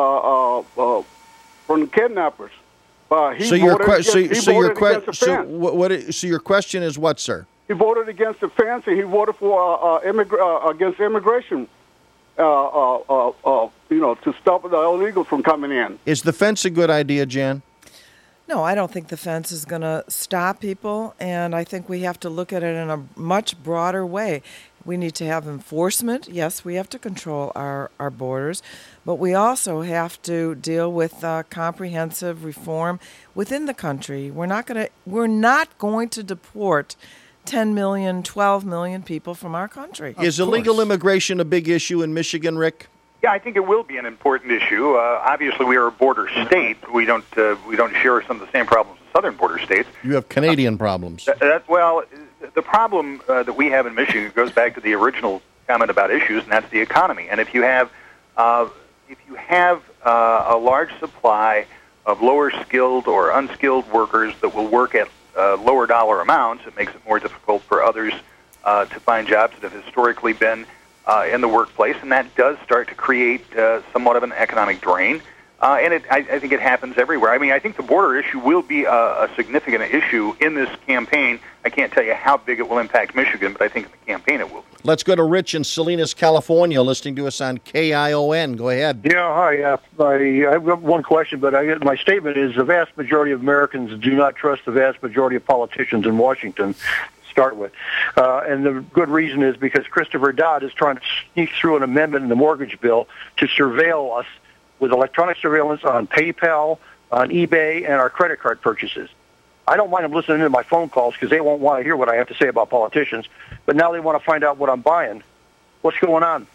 the kidnappers. So your question is what, sir? He voted against the fence, and he voted for against immigration. To stop the illegals from coming in. Is the fence a good idea, Jan? No, I don't think the fence is going to stop people, and I think we have to look at it in a much broader way. We need to have enforcement. Yes, we have to control our borders, but we also have to deal with comprehensive reform within the country. We're not going to deport 10 million, 12 million people from our country. Is illegal immigration a big issue in Michigan, Rick? Yeah, I think it will be an important issue. Obviously, we are a border state. We don't share some of the same problems as southern border states. You have Canadian problems. The problem that we have in Michigan goes back to the original comment about issues, and that's the economy. And if you have a large supply of lower skilled or unskilled workers that will work at lower dollar amounts, it makes it more difficult for others to find jobs that have historically been in the workplace, and that does start to create somewhat of an economic drain. And I think it happens everywhere. I mean, I think the border issue will be a significant issue in this campaign. I can't tell you how big it will impact Michigan, but I think in the campaign it will. Let's go to Rich in Salinas, California, listening to us on KION. Go ahead. Yeah, hi. I've got one question, but my statement is the vast majority of Americans do not trust the vast majority of politicians in Washington. Start with. And the good reason is because Christopher Dodd is trying to sneak through an amendment in the mortgage bill to surveil us with electronic surveillance on PayPal, on eBay, and our credit card purchases. I don't mind them listening to my phone calls because they won't want to hear what I have to say about politicians, but now they want to find out what I'm buying. What's going on?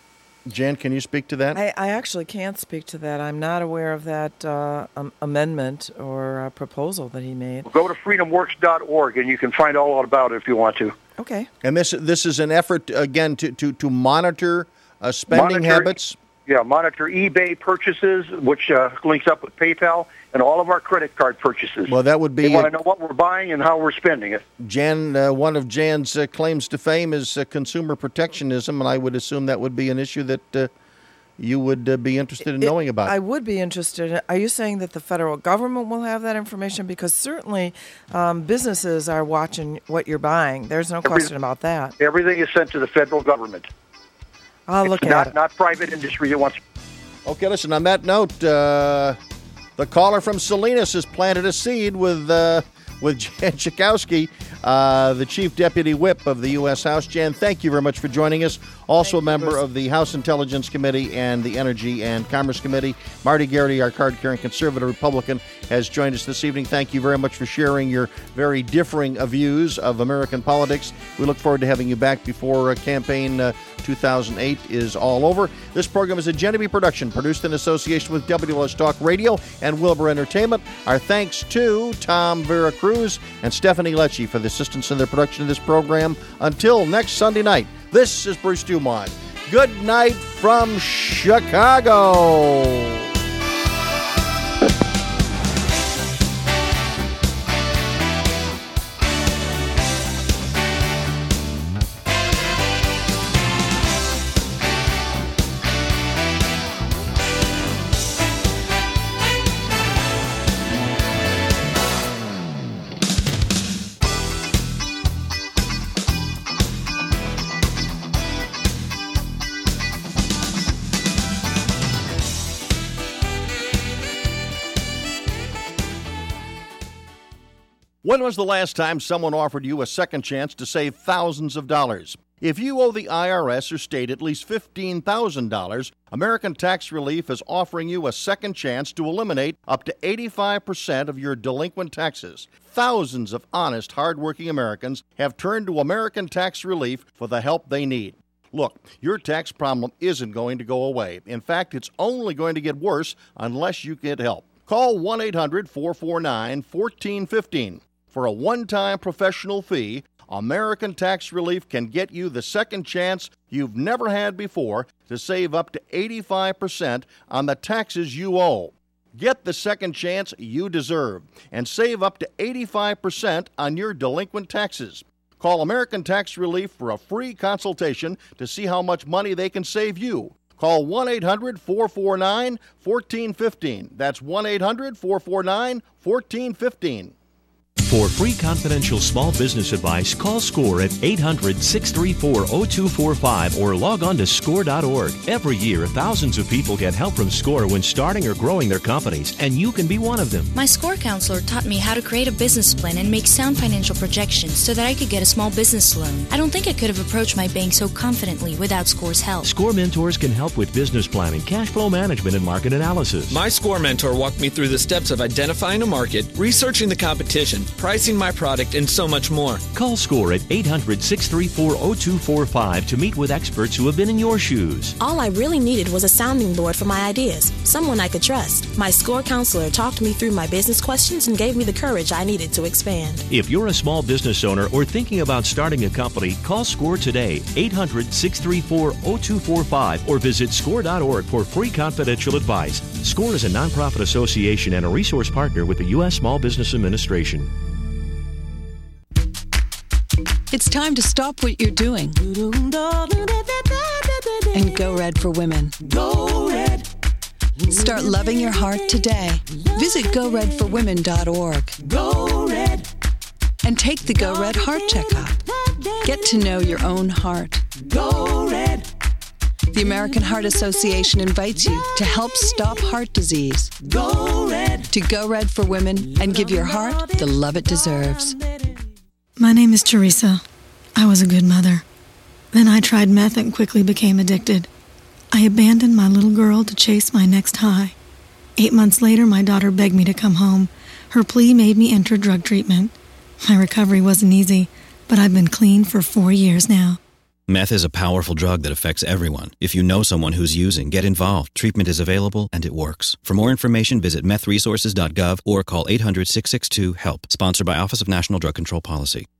Jan, can you speak to that? I actually can't speak to that. I'm not aware of that amendment or proposal that he made. Go to freedomworks.org, and you can find all about it if you want to. Okay. And this is an effort, again, to monitor spending habits? Yeah, monitor eBay purchases, which links up with PayPal, and all of our credit card purchases. Well, that would be... They want to know what we're buying and how we're spending it. Jan, one of Jan's claims to fame is consumer protectionism, and I would assume that would be an issue that you would be interested in knowing about. I would be interested. Are you saying that the federal government will have that information? Because certainly businesses are watching what you're buying. There's no question about that. Everything is sent to the federal government. I'll look at it. Not private industry that wants... Okay, listen, on that note, the caller from Salinas has planted a seed with Jan Schakowsky, the Chief Deputy Whip of the U.S. House. Jan, thank you very much for joining us. Also a member of the House Intelligence Committee and the Energy and Commerce Committee. Marty Garrity, our card-carrying conservative Republican, has joined us this evening. Thank you very much for sharing your very differing views of American politics. We look forward to having you back before campaign 2008 is all over. This program is a Genevieve production, produced in association with WLS Talk Radio and Wilbur Entertainment. Our thanks to Tom Vera Cruz and Stephanie Lecce for the assistance in the production of this program. Until next Sunday night, this is Bruce Dumont. Good night from Chicago. When was the last time someone offered you a second chance to save thousands of dollars? If you owe the IRS or state at least $15,000, American Tax Relief is offering you a second chance to eliminate up to 85% of your delinquent taxes. Thousands of honest, hardworking Americans have turned to American Tax Relief for the help they need. Look, your tax problem isn't going to go away. In fact, it's only going to get worse unless you get help. Call 1-800-449-1415. For a one-time professional fee, American Tax Relief can get you the second chance you've never had before to save up to 85% on the taxes you owe. Get the second chance you deserve and save up to 85% on your delinquent taxes. Call American Tax Relief for a free consultation to see how much money they can save you. Call 1-800-449-1415. That's 1-800-449-1415. For free confidential small business advice, call SCORE at 800-634-0245 or log on to SCORE.org. Every year, thousands of people get help from SCORE when starting or growing their companies, and you can be one of them. My SCORE counselor taught me how to create a business plan and make sound financial projections so that I could get a small business loan. I don't think I could have approached my bank so confidently without SCORE's help. SCORE mentors can help with business planning, cash flow management, and market analysis. My SCORE mentor walked me through the steps of identifying a market, researching the competition, pricing my product, and so much more. Call SCORE at 800-634-0245 to meet with experts who have been in your shoes. All I really needed was a sounding board for my ideas, someone I could trust. My SCORE counselor talked me through my business questions and gave me the courage I needed to expand. If you're a small business owner or thinking about starting a company, call SCORE today, 800-634-0245, or visit SCORE.org for free confidential advice. SCORE is a nonprofit association and a resource partner with the U.S. Small Business Administration. It's time to stop what you're doing and go red for women. Go red. Start loving your heart today. Visit GoRedForWomen.org. Go Red. And take the Go Red Heart Checkup. Get to know your own heart. Go Red. The American Heart Association invites you to help stop heart disease. Go Red. To Go Red for Women and give your heart the love it deserves. My name is Teresa. I was a good mother. Then I tried meth and quickly became addicted. I abandoned my little girl to chase my next high. 8 months later, my daughter begged me to come home. Her plea made me enter drug treatment. My recovery wasn't easy, but I've been clean for 4 years now. Meth is a powerful drug that affects everyone. If you know someone who's using, get involved. Treatment is available and it works. For more information, visit methresources.gov or call 800-662-HELP. Sponsored by Office of National Drug Control Policy.